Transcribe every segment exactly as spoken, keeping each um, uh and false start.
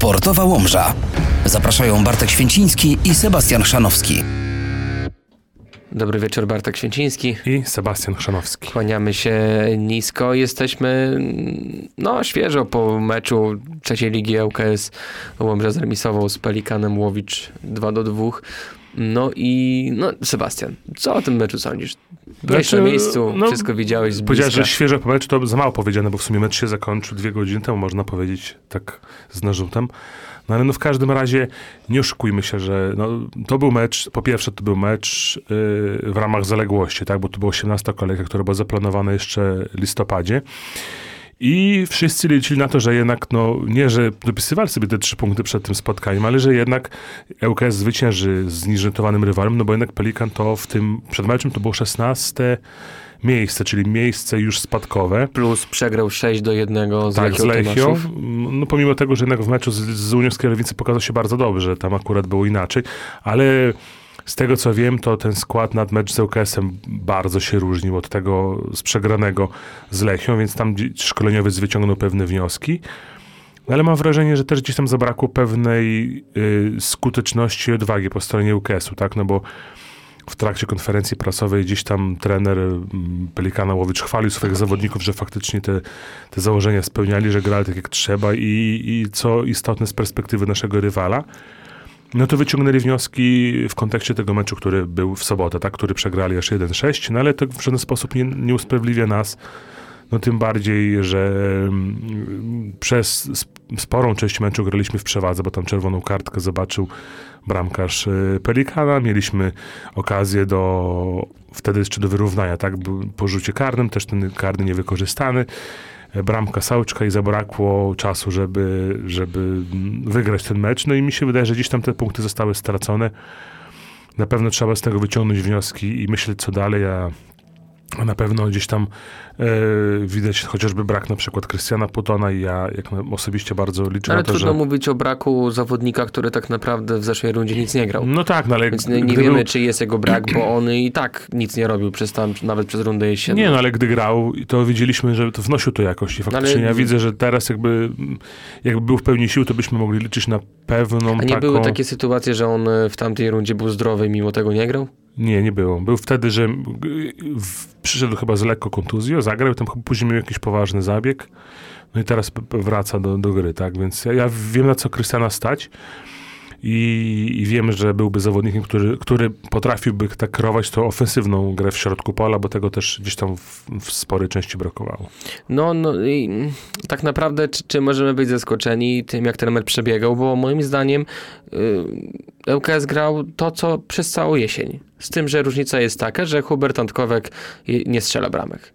Sportowa Łomża. Zapraszają Bartek Święciński i Sebastian Chrzanowski. Dobry wieczór, Bartek Święciński i Sebastian Chrzanowski. Kłaniamy się nisko. Jesteśmy no świeżo po meczu trzeciej ligi L K S. Łomża zremisował z Pelikanem Łowicz dwa do dwóch. No i no Sebastian, co o tym meczu sądzisz? Byłeś znaczy, na miejscu, no, wszystko widziałeś z bliska. Powiedziałeś, że świeżo po meczu to za mało powiedziane, bo w sumie mecz się zakończył dwie godziny temu, można powiedzieć tak z narzutem. No ale no w każdym razie nie oszukujmy się, że no, to był mecz, po pierwsze to był mecz yy, w ramach zaległości, tak, bo to było osiemnasta kolejka, która była zaplanowana jeszcze w listopadzie. I wszyscy liczyli na to, że jednak, no nie, że dopisywali sobie te trzy punkty przed tym spotkaniem, ale że jednak L K S zwycięży z zniżentowanym rywalem, no bo jednak Pelikan to w tym, przed meczem to było szesnaste miejsce, czyli miejsce już spadkowe. Plus przegrał sześć do jednego z tak, Lechią. z Lechią. No pomimo tego, że jednak w meczu z, z Unią Skierniewice pokazał się bardzo dobrze, tam akurat było inaczej, ale z tego co wiem, to ten skład nad mecz z L K S-em bardzo się różnił od tego z przegranego z Lechią, więc tam szkoleniowiec wyciągnął pewne wnioski. Ale mam wrażenie, że też gdzieś tam zabrakło pewnej y, skuteczności i odwagi po stronie L K S-u, tak? No bo w trakcie konferencji prasowej gdzieś tam trener Pelikana Łowicz chwalił swoich zawodników, że faktycznie te, te założenia spełniali, że grali tak jak trzeba i, i co istotne z perspektywy naszego rywala. No to wyciągnęli wnioski w kontekście tego meczu, który był w sobotę, tak, który przegrali aż jeden sześć, no ale to w żaden sposób nie, nie usprawiedliwia nas, no tym bardziej, że przez sporą część meczu graliśmy w przewadze, bo tam czerwoną kartkę zobaczył bramkarz Pelikana, mieliśmy okazję do, wtedy jeszcze do wyrównania, tak, po rzucie karnym, też ten karny niewykorzystany. Bramka Sałczka i zabrakło czasu, żeby, żeby wygrać ten mecz. No i mi się wydaje, że gdzieś tam te punkty zostały stracone. Na pewno trzeba z tego wyciągnąć wnioski i myśleć, co dalej, a na pewno gdzieś tam e, widać chociażby brak na przykład Krystiana Putona i ja jak na, osobiście bardzo liczę ale na to, trudno że... mówić o braku zawodnika, który tak naprawdę w zeszłej rundzie nic nie grał. No tak, no ale... Więc nie, nie wiemy, był... czy jest jego brak, bo on i tak nic nie robił przez tam, nawet przez rundę jesienną. Nie, no ale gdy grał, to widzieliśmy, że to wnosił to jakoś i faktycznie ale... ja widzę, że teraz jakby, jakby był w pełni sił, to byśmy mogli liczyć na pewną A nie taką... były takie sytuacje, że on w tamtej rundzie był zdrowy i mimo tego nie grał? Nie, nie było. Był wtedy, że w, przyszedł chyba z lekko kontuzją, zagrał, tam chyba później miał jakiś poważny zabieg, no i teraz wraca do, do gry, tak, więc ja, ja wiem, na co Krystiana stać i, i wiem, że byłby zawodnikiem, który, który potrafiłby tak kierować tą ofensywną grę w środku pola, bo tego też gdzieś tam w, w sporej części brakowało. No, no i tak naprawdę, czy, czy możemy być zaskoczeni tym, jak ten mecz przebiegał, bo moim zdaniem yy, L K S grał to, co przez całą jesień. Z tym, że różnica jest taka, że Hubert Antkowek nie strzela bramek.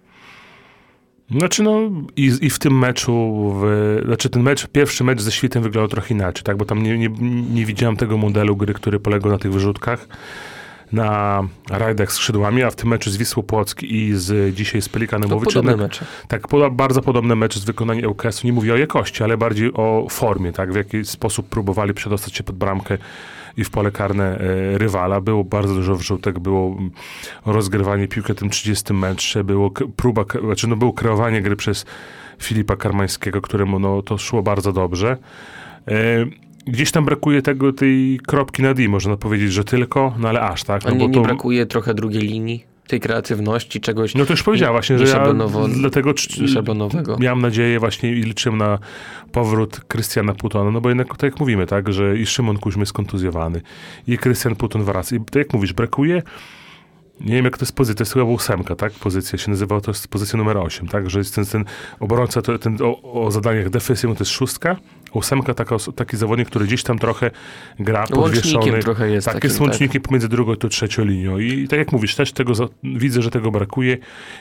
Znaczy no i, i w tym meczu, w, znaczy ten mecz, pierwszy mecz ze Świtem wyglądał trochę inaczej, tak, bo tam nie, nie, nie widziałem tego modelu gry, który polegał na tych wyrzutkach, na rajdach skrzydłami, a w tym meczu z Wisłą Płock i z dzisiaj z Pelikanem To Łowicz. podobne mecze. Tak, poda, bardzo podobne mecze z wykonaniem L K S-u. Nie mówię o jakości, ale bardziej o formie, tak, w jaki sposób próbowali przedostać się pod bramkę i w pole karne e, rywala. Było bardzo dużo wrzutek, było rozgrywanie piłki w tym trzydziestym metrze, było k- próba, k- znaczy no było kreowanie gry przez Filipa Karmańskiego, któremu no to szło bardzo dobrze. E, Gdzieś tam brakuje tego, tej kropki na D, można powiedzieć, że tylko, no ale aż, tak? No A nie, bo nie to... brakuje trochę drugiej linii? Tej kreatywności, czegoś... No to już powiedziała właśnie, że ja dlatego szablonowego. miałem nadzieję właśnie i liczyłem na powrót Krystiana Putona, no bo jednak tak jak mówimy, tak, że i Szymon Kuźmy jest kontuzjowany i Krystian Puton wraca. I tak jak mówisz, brakuje, nie wiem jak to jest pozycja, to jest chyba ósemka, tak, pozycja się nazywa, to jest pozycja numer osiem, tak, że jest ten, ten obrońca, to, ten, o, o zadaniach defensywnych to jest szóstka, ósemka taka, taki zawodnik, który gdzieś tam trochę gra podwieszony. trochę jest. Tak, takim, jest łącznikiem tak. pomiędzy drugą a trzecią linią. I, I tak jak mówisz, też tego za, widzę, że tego brakuje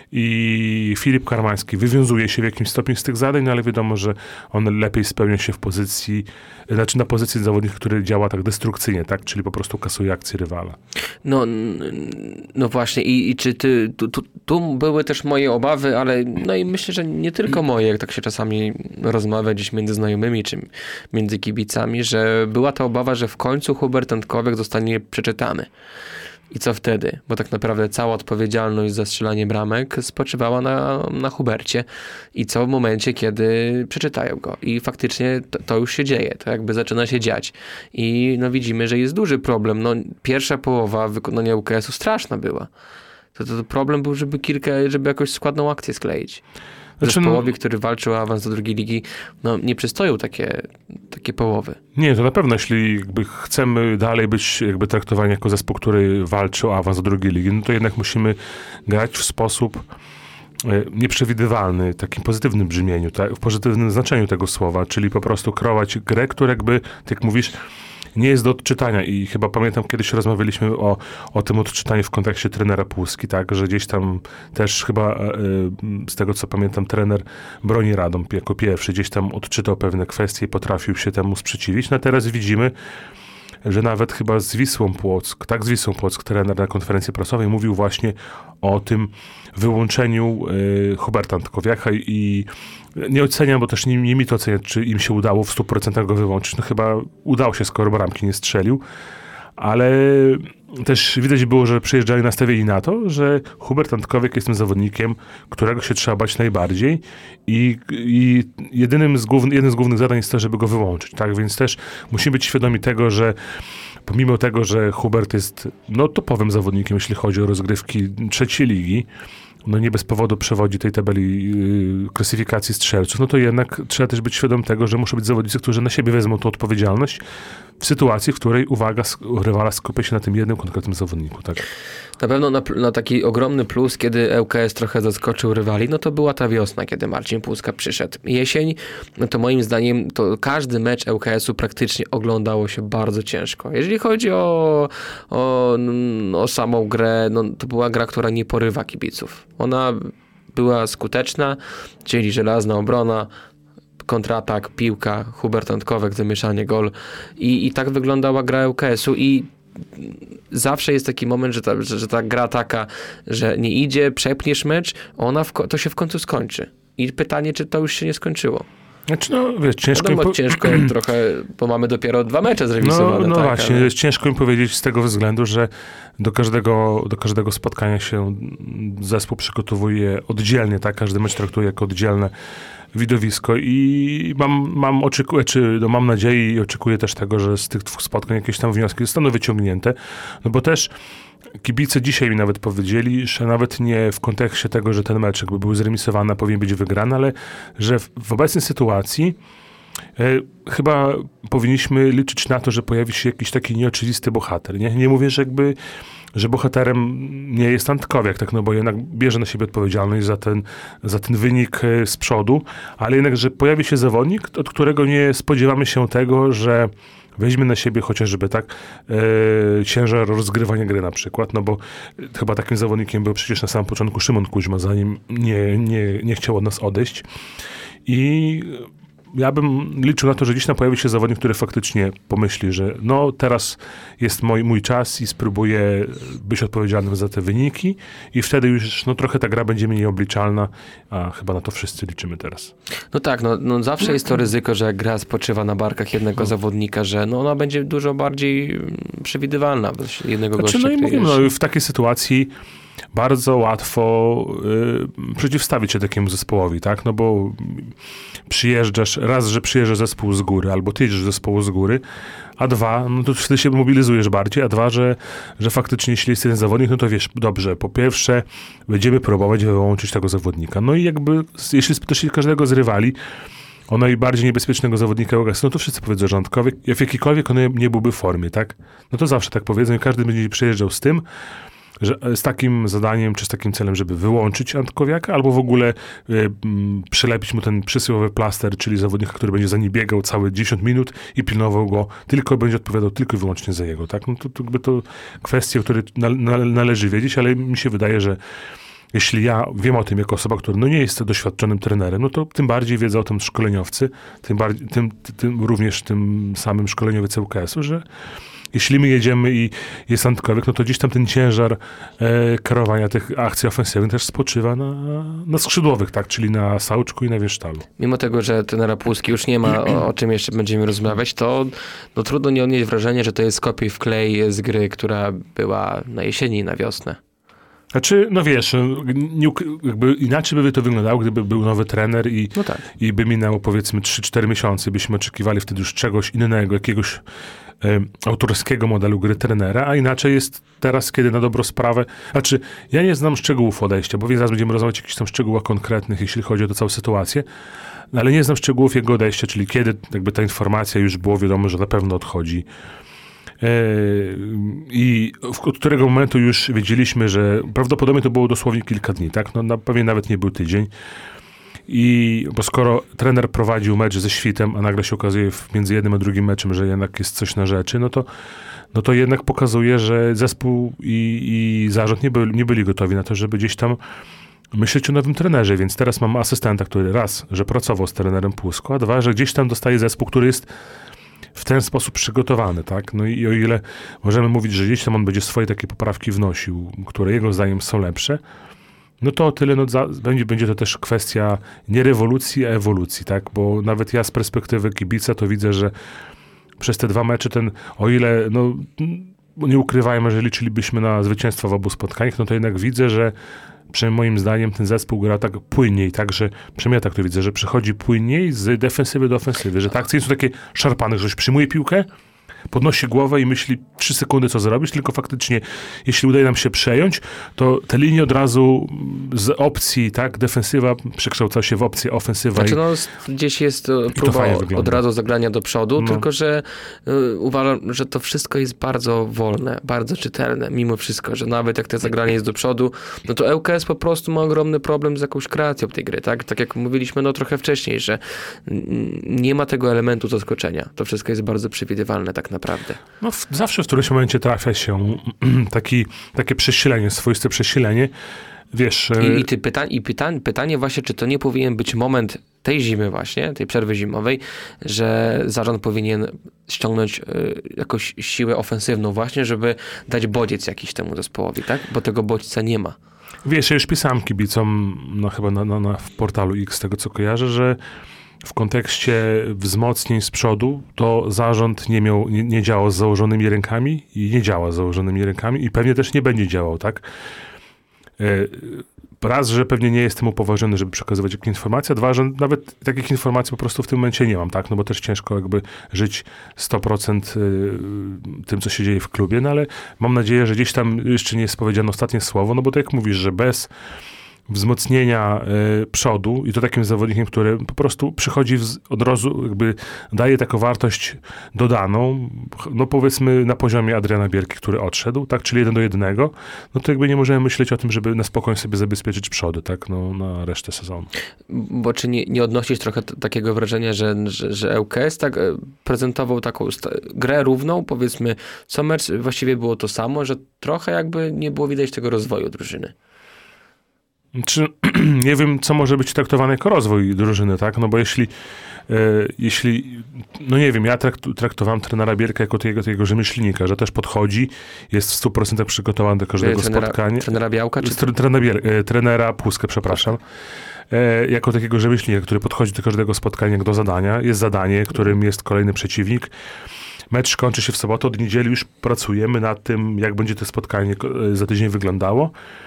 i Filip Karmański wywiązuje się w jakimś stopniu z tych zadań, no ale wiadomo, że on lepiej spełnia się w pozycji, znaczy na pozycji zawodnika, który działa tak destrukcyjnie, tak, czyli po prostu kasuje akcję rywala. No, no właśnie i, i czy ty, tu, tu, tu były też moje obawy, ale no i myślę, że nie tylko moje, jak tak się czasami rozmawia gdzieś między znajomymi, czy między kibicami, że była ta obawa, że w końcu Hubert Antkowek zostanie przeczytany. I co wtedy? Bo tak naprawdę cała odpowiedzialność za strzelanie bramek spoczywała na, na Hubercie. I co w momencie, kiedy przeczytają go? I faktycznie to, to już się dzieje. To jakby zaczyna się dziać. I no widzimy, że jest duży problem. No, pierwsza połowa wykonania U K S-u straszna była. To, to, to problem był, żeby kilka, żeby jakoś składną akcję skleić. Znaczy, Zespołowi, no, który walczył o awans do drugiej ligi, no nie przystoją takie, takie połowy. Nie, to na pewno, jeśli jakby chcemy dalej być jakby traktowani jako zespół, który walczy o awans do drugiej ligi, no to jednak musimy grać w sposób e, nieprzewidywalny, w takim pozytywnym brzmieniu, tak, w pozytywnym znaczeniu tego słowa, czyli po prostu kreować grę, która jakby, tak jak mówisz, nie jest do odczytania i chyba pamiętam, kiedyś rozmawialiśmy o, o tym odczytaniu w kontekście trenera Puski, tak, że gdzieś tam też chyba e, z tego, co pamiętam, trener Broni Radom jako pierwszy gdzieś tam odczytał pewne kwestie i potrafił się temu sprzeciwić. No a teraz widzimy, że nawet chyba z Wisłą Płock, tak z Wisłą Płock, trener na konferencji prasowej mówił właśnie o tym wyłączeniu y, Huberta Antkowiaka i nie oceniam, bo też nie, nie mi to oceniać, czy im się udało w stu procentach go wyłączyć. No chyba udało się, skoro bramki nie strzelił, ale też widać było, że przyjeżdżali nastawieni na to, że Hubert Antkowiak jest tym zawodnikiem, którego się trzeba bać najbardziej i, i jedynym z główny, jednym z głównych zadań jest to, żeby go wyłączyć. Tak? Więc też musimy być świadomi tego, że pomimo tego, że Hubert jest no, topowym zawodnikiem, jeśli chodzi o rozgrywki trzeciej ligi, no nie bez powodu przewodzi tej tabeli yy, klasyfikacji strzelców, no to jednak trzeba też być świadom tego, że muszą być zawodnicy, którzy na siebie wezmą tą odpowiedzialność w sytuacji, w której uwaga rywala skupia się na tym jednym konkretnym zawodniku. Tak? Na pewno na, na taki ogromny plus, kiedy L K S trochę zaskoczył rywali, no to była ta wiosna, kiedy Marcin Puska przyszedł. Jesień, no to moim zdaniem to każdy mecz L K S-u praktycznie oglądało się bardzo ciężko. Jeżeli chodzi o, o, o samą grę, no to była gra, która nie porywa kibiców. Ona była skuteczna, czyli żelazna obrona, kontratak, piłka, Hubert Antkowiak, zamieszanie, gol. I, i tak wyglądała gra L K S-u i zawsze jest taki moment, że ta, że, że ta gra taka, że nie idzie, przepniesz mecz, ona w, to się w końcu skończy. I pytanie, czy to już się nie skończyło. Znaczy, no wiesz, ciężko... Wiadomo, po... ciężko trochę, bo mamy dopiero dwa mecze zremisowane. No, no tak, właśnie, ale... jest ciężko mi powiedzieć z tego względu, że do każdego, do każdego spotkania się zespół przygotowuje oddzielnie, tak? Każdy mecz traktuje jako oddzielne widowisko i mam, mam, oczekuję, czy, no mam nadzieję i oczekuję też tego, że z tych dwóch spotkań jakieś tam wnioski zostaną wyciągnięte, no bo też kibice dzisiaj mi nawet powiedzieli, że nawet nie w kontekście tego, że ten mecz jakby był zremisowany, a powinien być wygrany, ale że w, w obecnej sytuacji e, chyba powinniśmy liczyć na to, że pojawi się jakiś taki nieoczywisty bohater. Nie, nie mówię, że jakby że bohaterem nie jest Antkowiak, tak, no bo jednak bierze na siebie odpowiedzialność za ten, za ten wynik z przodu, ale jednak, że pojawi się zawodnik, od którego nie spodziewamy się tego, że weźmie na siebie chociażby tak e, ciężar rozgrywania gry na przykład, no bo chyba takim zawodnikiem był przecież na samym początku Szymon Kuźma, zanim nie, nie, nie chciał od nas odejść. I ja bym liczył na to, że gdzieś tam pojawi się zawodnik, który faktycznie pomyśli, że no teraz jest mój, mój czas i spróbuję być odpowiedzialnym za te wyniki i wtedy już no trochę ta gra będzie mniej obliczalna, a chyba na to wszyscy liczymy teraz. No tak, no, no zawsze jest to ryzyko, że jak gra spoczywa na barkach jednego no. zawodnika, że no ona będzie dużo bardziej przewidywalna bez jednego znaczy, gościa. No i mówimy, no, w takiej sytuacji bardzo łatwo y, przeciwstawić się takiemu zespołowi, tak? No bo przyjeżdżasz, raz, że przyjeżdża zespół z góry, albo ty jedziesz zespołu z góry, a dwa, no to wtedy się mobilizujesz bardziej, a dwa, że, że faktycznie jeśli jest jeden zawodnik, no to wiesz, dobrze, po pierwsze będziemy próbować wyłączyć tego zawodnika. No i jakby, jeśli spytasz każdego z rywali o najbardziej niebezpiecznego zawodnika U K S, no to wszyscy powiedzą, że Antkowiak, w jakiejkolwiek on nie byłby w formie, tak? No to zawsze tak powiedzą i każdy będzie przyjeżdżał z tym, że z takim zadaniem, czy z takim celem, żeby wyłączyć Antkowiaka, albo w ogóle y, m, przylepić mu ten przysłowiowy plaster, czyli zawodnika, który będzie za nim biegał całe dziesięć minut i pilnował go, tylko będzie odpowiadał tylko i wyłącznie za jego, tak? No to, to jakby to kwestie, o których na, na, należy wiedzieć, ale mi się wydaje, że jeśli ja wiem o tym jako osoba, która no nie jest doświadczonym trenerem, no to tym bardziej wiedzą o tym szkoleniowcy, tym, bardziej, tym, tym również tym samym szkoleniowiec U K S-u, że jeśli my jedziemy i jest Antkowiek, no to gdzieś tam ten ciężar e, kierowania tych akcji ofensywnych też spoczywa na, na skrzydłowych, tak, czyli na Sauczku i na Wiesztalu. Mimo tego, że trenera Płuski już nie ma, o, o czym jeszcze będziemy rozmawiać, to no, trudno nie odnieść wrażenia, że to jest kopiuj wklej z gry, która była na jesieni i na wiosnę. Znaczy, no wiesz, nie, jakby inaczej by to wyglądało, gdyby był nowy trener i, no tak. i by minęło powiedzmy trzy cztery miesiące, byśmy oczekiwali wtedy już czegoś innego, jakiegoś e, autorskiego modelu gry trenera, a inaczej jest teraz, kiedy na dobrą sprawę, znaczy ja nie znam szczegółów odejścia, bo więc zaraz będziemy rozmawiać o jakichś tam szczegółach konkretnych, jeśli chodzi o tę całą sytuację, ale nie znam szczegółów jego odejścia, czyli kiedy jakby ta informacja już było wiadomo, że na pewno odchodzi. I od którego momentu już wiedzieliśmy, że prawdopodobnie to było dosłownie kilka dni, tak? No, na, pewnie nawet nie był tydzień. I bo skoro trener prowadził mecz ze Świtem, a nagle się okazuje między jednym a drugim meczem, że jednak jest coś na rzeczy, no to, no to jednak pokazuje, że zespół i, i zarząd nie byli, nie byli gotowi na to, żeby gdzieś tam myśleć o nowym trenerze, więc teraz mam asystenta, który raz, że pracował z trenerem Płusko, a dwa, że gdzieś tam dostaje zespół, który jest w ten sposób przygotowany, tak? No i o ile możemy mówić, że gdzieś tam on będzie swoje takie poprawki wnosił, które jego zdaniem są lepsze, no to o tyle no, za, będzie, będzie to też kwestia nie rewolucji, a ewolucji, tak? Bo nawet ja z perspektywy kibica to widzę, że przez te dwa mecze ten, o ile, no nie ukrywajmy, że liczylibyśmy na zwycięstwo w obu spotkaniach, no to jednak widzę, że przynajmniej moim zdaniem ten zespół gra tak płynniej, tak, że przynajmniej ja tak to widzę, że przechodzi płynniej z defensywy do ofensywy, że te akcje nie są takie szarpane, że ktoś przyjmuje piłkę, podnosi głowę i myśli trzy sekundy, co zrobić, tylko faktycznie, jeśli udaje nam się przejąć, to te linie od razu z opcji, tak, defensywa przekształca się w opcję ofensywa. Znaczy, i, no, gdzieś jest próba od razu zagrania do przodu, no. tylko że y, uważam, że to wszystko jest bardzo wolne, bardzo czytelne, mimo wszystko, że nawet jak to zagranie jest do przodu, no to ŁKS po prostu ma ogromny problem z jakąś kreacją tej gry, tak? Tak jak mówiliśmy, no trochę wcześniej, że nie ma tego elementu zaskoczenia. To wszystko jest bardzo przewidywalne tak naprawdę. No w, zawsze w którymś momencie trafia się taki, takie przesilenie, swoiste przesilenie. Wiesz... I, i, ty pytań, i pytań, pytanie właśnie, czy to nie powinien być moment tej zimy właśnie, tej przerwy zimowej, że zarząd powinien ściągnąć y, jakąś siłę ofensywną właśnie, żeby dać bodziec jakiś temu zespołowi, tak? Bo tego bodźca nie ma. Wiesz, ja już pisałem kibicom, no chyba na, na, na, w portalu X, z tego co kojarzę, że w kontekście wzmocnień z przodu, to zarząd nie miał, nie, nie działał z założonymi rękami i nie działa z założonymi rękami i pewnie też nie będzie działał, tak? Raz, że pewnie nie jestem upoważniony, żeby przekazywać jakieś informacje, a dwa, że nawet takich informacji po prostu w tym momencie nie mam, tak? No bo też ciężko jakby żyć sto procent tym, co się dzieje w klubie, no ale mam nadzieję, że gdzieś tam jeszcze nie jest powiedziane ostatnie słowo, no bo tak jak mówisz, że bez wzmocnienia y, przodu i to takim zawodnikiem, który po prostu przychodzi w, od razu, jakby daje taką wartość dodaną, no powiedzmy na poziomie Adriana Bierki, który odszedł, tak, czyli jeden do jednego, no to jakby nie możemy myśleć o tym, żeby na spokojnie sobie zabezpieczyć przody, tak, no na resztę sezonu. Bo czy nie, nie odnosisz trochę t- takiego wrażenia, że, że, że ŁKS tak prezentował taką sta- grę równą, powiedzmy, co mecz właściwie było to samo, że trochę jakby nie było widać tego rozwoju drużyny. Czy, nie wiem, co może być traktowane jako rozwój drużyny, tak? No bo jeśli, e, jeśli no nie wiem, ja traktu, traktowałem trenera Bierka jako tego, tego rzemieślnika, że też podchodzi, jest w stu procentach przygotowany do każdego trenera, spotkania. Trenera Białka? Czy Trenera, Bier, e, trenera Płuskę, przepraszam. E, jako takiego rzemieślnika, który podchodzi do każdego spotkania jak do zadania. Jest zadanie, którym jest kolejny przeciwnik. Mecz kończy się w sobotę, od niedzieli już pracujemy nad tym, jak będzie to spotkanie za tydzień wyglądało.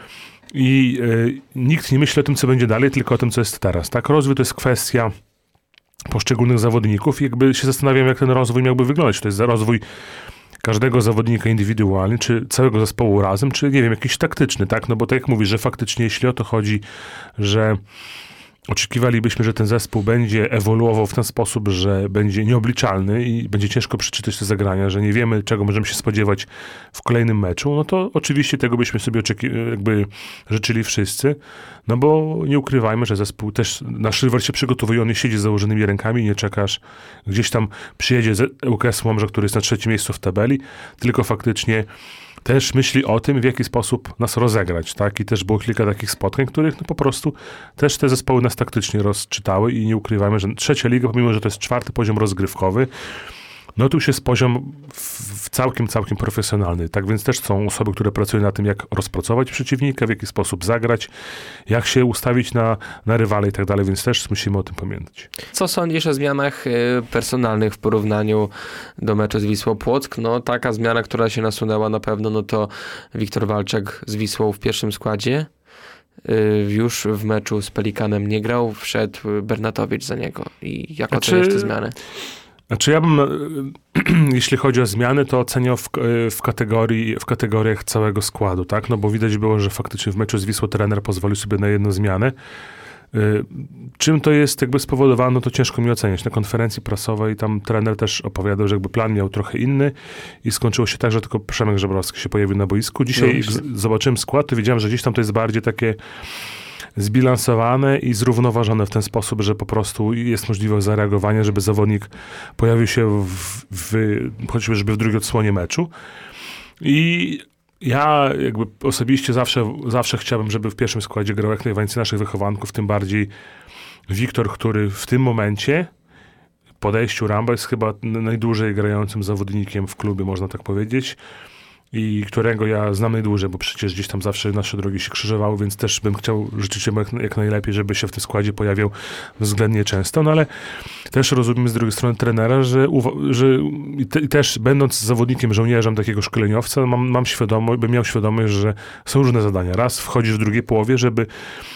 I y, nikt nie myśli o tym, co będzie dalej, tylko o tym, co jest teraz. Tak? Rozwój to jest kwestia poszczególnych zawodników i jakby się zastanawiam, jak ten rozwój miałby wyglądać. To jest rozwój każdego zawodnika indywidualnie, czy całego zespołu razem, czy nie wiem, jakiś taktyczny, tak? No bo tak jak mówisz, że faktycznie jeśli o to chodzi, że oczekiwalibyśmy, że ten zespół będzie ewoluował w ten sposób, że będzie nieobliczalny i będzie ciężko przeczytać te zagrania, że nie wiemy, czego możemy się spodziewać w kolejnym meczu, no to oczywiście tego byśmy sobie oczeki- jakby życzyli wszyscy, no bo nie ukrywajmy, że zespół też, nasz rywal się przygotowuje, on nie siedzi z założonymi rękami i nie czekasz, gdzieś tam przyjedzie ŁKS Łomża, który jest na trzecim miejscu w tabeli, tylko faktycznie też myśli o tym, w jaki sposób nas rozegrać, tak? I też było kilka takich spotkań, których no po prostu też te zespoły nas taktycznie rozczytały i nie ukrywamy, że trzecia liga, pomimo że to jest czwarty poziom rozgrywkowy, no to już jest poziom w całkiem, całkiem profesjonalny. Tak więc też są osoby, które pracują na tym, jak rozpracować przeciwnika, w jaki sposób zagrać, jak się ustawić na, na rywale i tak dalej, więc też musimy o tym pamiętać. Co sądzisz o zmianach y, personalnych w porównaniu do meczu z Wisłą Płock? No taka zmiana, która się nasunęła na pewno, no to Wiktor Walczak z Wisłą w pierwszym składzie. Y, już w meczu z Pelikanem nie grał, wszedł Bernatowicz za niego. I jak Znaczy- oceniasz te zmiany? Znaczy ja bym, jeśli chodzi o zmiany, to oceniał w, w, kategorii, w kategoriach całego składu, tak? No bo widać było, że faktycznie w meczu z Wisłą trener pozwolił sobie na jedną zmianę. Y, Czym to jest jakby spowodowane, to ciężko mi oceniać. Na konferencji prasowej tam trener też opowiadał, że jakby plan miał trochę inny i skończyło się tak, że tylko Przemek Żebrowski się pojawił na boisku. Dzisiaj jak z- zobaczyłem skład, to wiedziałem, że gdzieś tam to jest bardziej takie zbilansowane i zrównoważone w ten sposób, że po prostu jest możliwość zareagowania, żeby zawodnik pojawił się w, w, chociażby w drugiej odsłonie meczu. I ja jakby osobiście zawsze, zawsze chciałbym, żeby w pierwszym składzie grał jak najwięcej naszych wychowanków, tym bardziej Wiktor, który w tym momencie po odejściu Ramba jest chyba najdłużej grającym zawodnikiem w klubie, można tak powiedzieć. I którego ja znam najdłużej, bo przecież gdzieś tam zawsze nasze drogi się krzyżowały, więc też bym chciał życzyć mu jak, jak najlepiej, żeby się w tym składzie pojawiał względnie często, no ale też rozumiem z drugiej strony trenera, że, uwa- że i, te, i też będąc zawodnikiem, żołnierzem takiego szkoleniowca, mam, mam świadomość, bym miał świadomość, że są różne zadania. Raz wchodzisz w drugiej połowie, żeby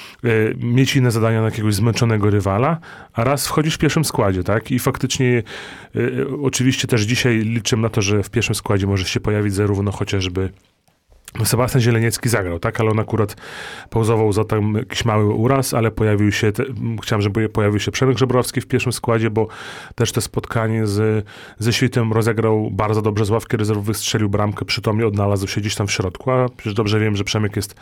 y, mieć inne zadania na jakiegoś zmęczonego rywala, a raz wchodzisz w pierwszym składzie, tak? I faktycznie y, oczywiście też dzisiaj liczę na to, że w pierwszym składzie może się pojawić zarówno chociażby Sebastian Zieleniecki zagrał, tak? Ale on akurat pauzował za tam jakiś mały uraz, ale pojawił się, te, chciałem, żeby pojawił się Przemek Żebrowski w pierwszym składzie, bo też to spotkanie z, ze Świtem rozegrał bardzo dobrze, z ławki rezerwowych strzelił bramkę, przytomnie odnalazł się gdzieś tam w środku, a przecież dobrze wiem, że Przemek jest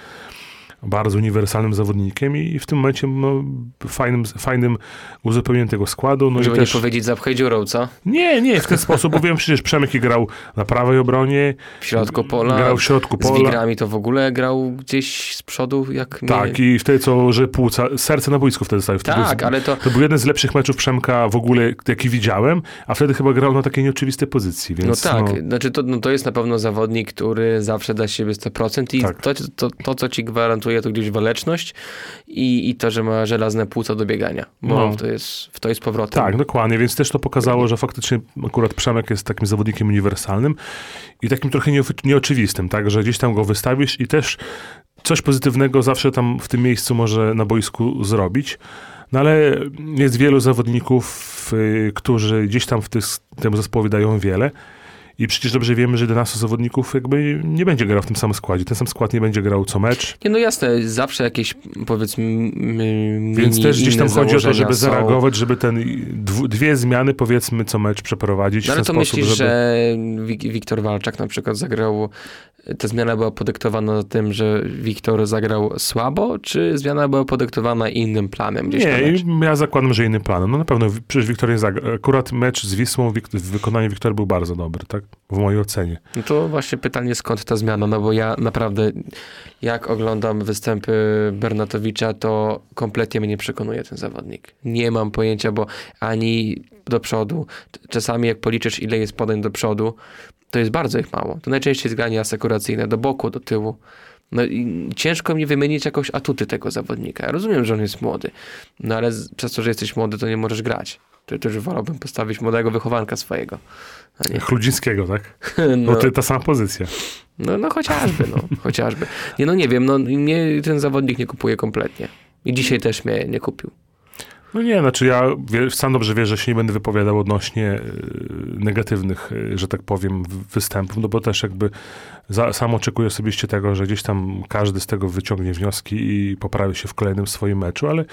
bardzo uniwersalnym zawodnikiem i w tym momencie no, fajnym, fajnym uzupełnieniem tego składu. No Żeby i też... nie powiedzieć zapchaj dziurą, co? Nie, nie, w ten sposób, bo wiem, przecież Przemek grał na prawej obronie. W środku pola. Grał w środku Z pola. Wigrami to w ogóle grał gdzieś z przodu, jak nie... Tak, i wtedy co, że płuca, serce na boisku wtedy stawił. Wtedy Tak, był, ale to... to był jeden z lepszych meczów Przemka w ogóle, jaki widziałem, a wtedy chyba grał na takiej nieoczywistej pozycji, więc No tak, no, znaczy to, no to jest na pewno zawodnik, który zawsze da z siebie sto procent i Tak. to, to, to, co ci gwarantuje, to gdzieś waleczność i, i to, że ma żelazne płuca do biegania, bo No. w to jest, w to jest powrotem. Tak, dokładnie, więc też to pokazało, że faktycznie akurat Przemek jest takim zawodnikiem uniwersalnym i takim trochę nieof- nieoczywistym, tak, że gdzieś tam go wystawisz i też coś pozytywnego zawsze tam w tym miejscu może na boisku zrobić. No ale jest wielu zawodników, y, którzy gdzieś tam w tych, temu zespołowi dają wiele. I przecież dobrze wiemy, że jedenastu zawodników jakby nie będzie grał w tym samym składzie. Ten sam skład nie będzie grał co mecz. Nie, no jasne, zawsze jakieś powiedzmy mini, Więc też gdzieś tam inne chodzi o to, założenia żeby są. zareagować, żeby ten dwu, dwie zmiany powiedzmy co mecz przeprowadzić No w ale ten to sposób, myślisz, żeby... że Wik- Wiktor Walczak na przykład zagrał, ta zmiana była podyktowana tym, że Wiktor zagrał słabo, czy zmiana była podyktowana innym planem gdzieś na Nie, mecz? ja zakładam, że innym planem. No na pewno przecież Wiktor nie zagrał. Akurat mecz z Wisłą Wik- w wykonaniu Wiktora był bardzo dobry, tak? W mojej ocenie. No to właśnie pytanie, skąd ta zmiana, no bo ja naprawdę, jak oglądam występy Bernatowicza, to kompletnie mnie nie przekonuje ten zawodnik. Nie mam pojęcia, bo ani do przodu, czasami jak policzysz, ile jest podań do przodu, to jest bardzo ich mało. To najczęściej jest granie asekuracyjne, do boku, do tyłu. No i ciężko mi wymienić jakąś atuty tego zawodnika. Ja rozumiem, że on jest młody, no ale z, przez to, że jesteś młody, to nie możesz grać. To też wolałbym postawić młodego wychowanka swojego. A nie. Chludzińskiego, tak? No, No, to ta sama pozycja. no, no chociażby, no, chociażby. Nie, no nie wiem, no mnie ten zawodnik nie kupuje kompletnie. I dzisiaj też mnie nie kupił. No nie, znaczy ja wie, sam dobrze wierzę, że się nie będę wypowiadał odnośnie y, negatywnych, y, że tak powiem, w- występów, no bo też jakby za, sam oczekuję osobiście tego, że gdzieś tam każdy z tego wyciągnie wnioski i poprawi się w kolejnym swoim meczu, ale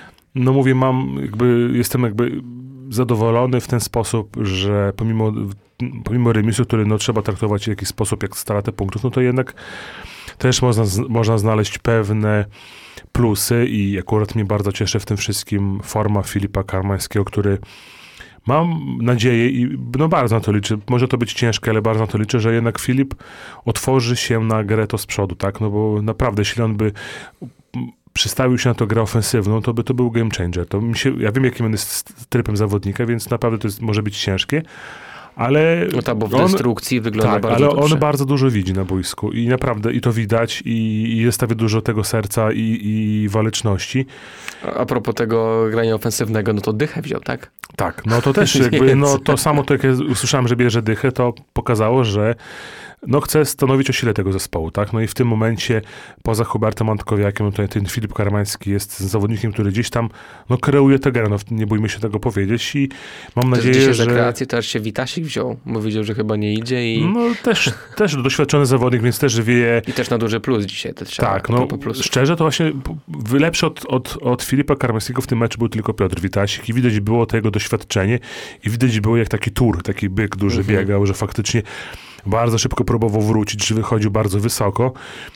no mówię, mam jakby, jestem jakby zadowolony w ten sposób, że pomimo, pomimo remisu, który no trzeba traktować w jakiś sposób jak stratę punktów, no to jednak też można, z- można znaleźć pewne plusy i akurat mnie bardzo cieszy w tym wszystkim forma Filipa Karmańskiego, który mam nadzieję i no bardzo na to liczę, może to być ciężkie, ale bardzo na to liczę, że jednak Filip otworzy się na grę to z przodu, tak, no bo naprawdę, jeśli on by przystawił się na to grę ofensywną, to by to był game changer. To mi się, ja wiem, jakim on jest typem zawodnika, więc naprawdę to jest, może być ciężkie, ale... No ta, bo w destrukcji on, wygląda tak, bardzo ale dobrze. on bardzo dużo widzi na boisku i naprawdę i to widać i, i jest stawię dużo tego serca i, i waleczności. A, a propos tego grania ofensywnego, no to dychę wziął, tak? Tak, no to też jakby, no to samo to, jak ja usłyszałem, że bierze dychę, to pokazało, że no chce stanowić o sile tego zespołu, tak? No i w tym momencie, poza Hubertem Antkowiakiem, no tutaj ten Filip Karmański jest zawodnikiem, który gdzieś tam, no kreuje tę grę, no nie bójmy się tego powiedzieć i mam nadzieję, dzisiaj że... za kreację też się Witasik wziął, bo widział, że chyba nie idzie i... No też, też doświadczony zawodnik, więc też wie... I też na duży plus dzisiaj to trzeba. Tak, no szczerze to właśnie lepszy od, od, od Filipa Karmańskiego w tym meczu był tylko Piotr Witasik i widać było to jego doświadczenie i widać było jak taki tur, taki byk duży mhm. biegał, że faktycznie bardzo szybko próbował wrócić, że wychodził bardzo wysoko.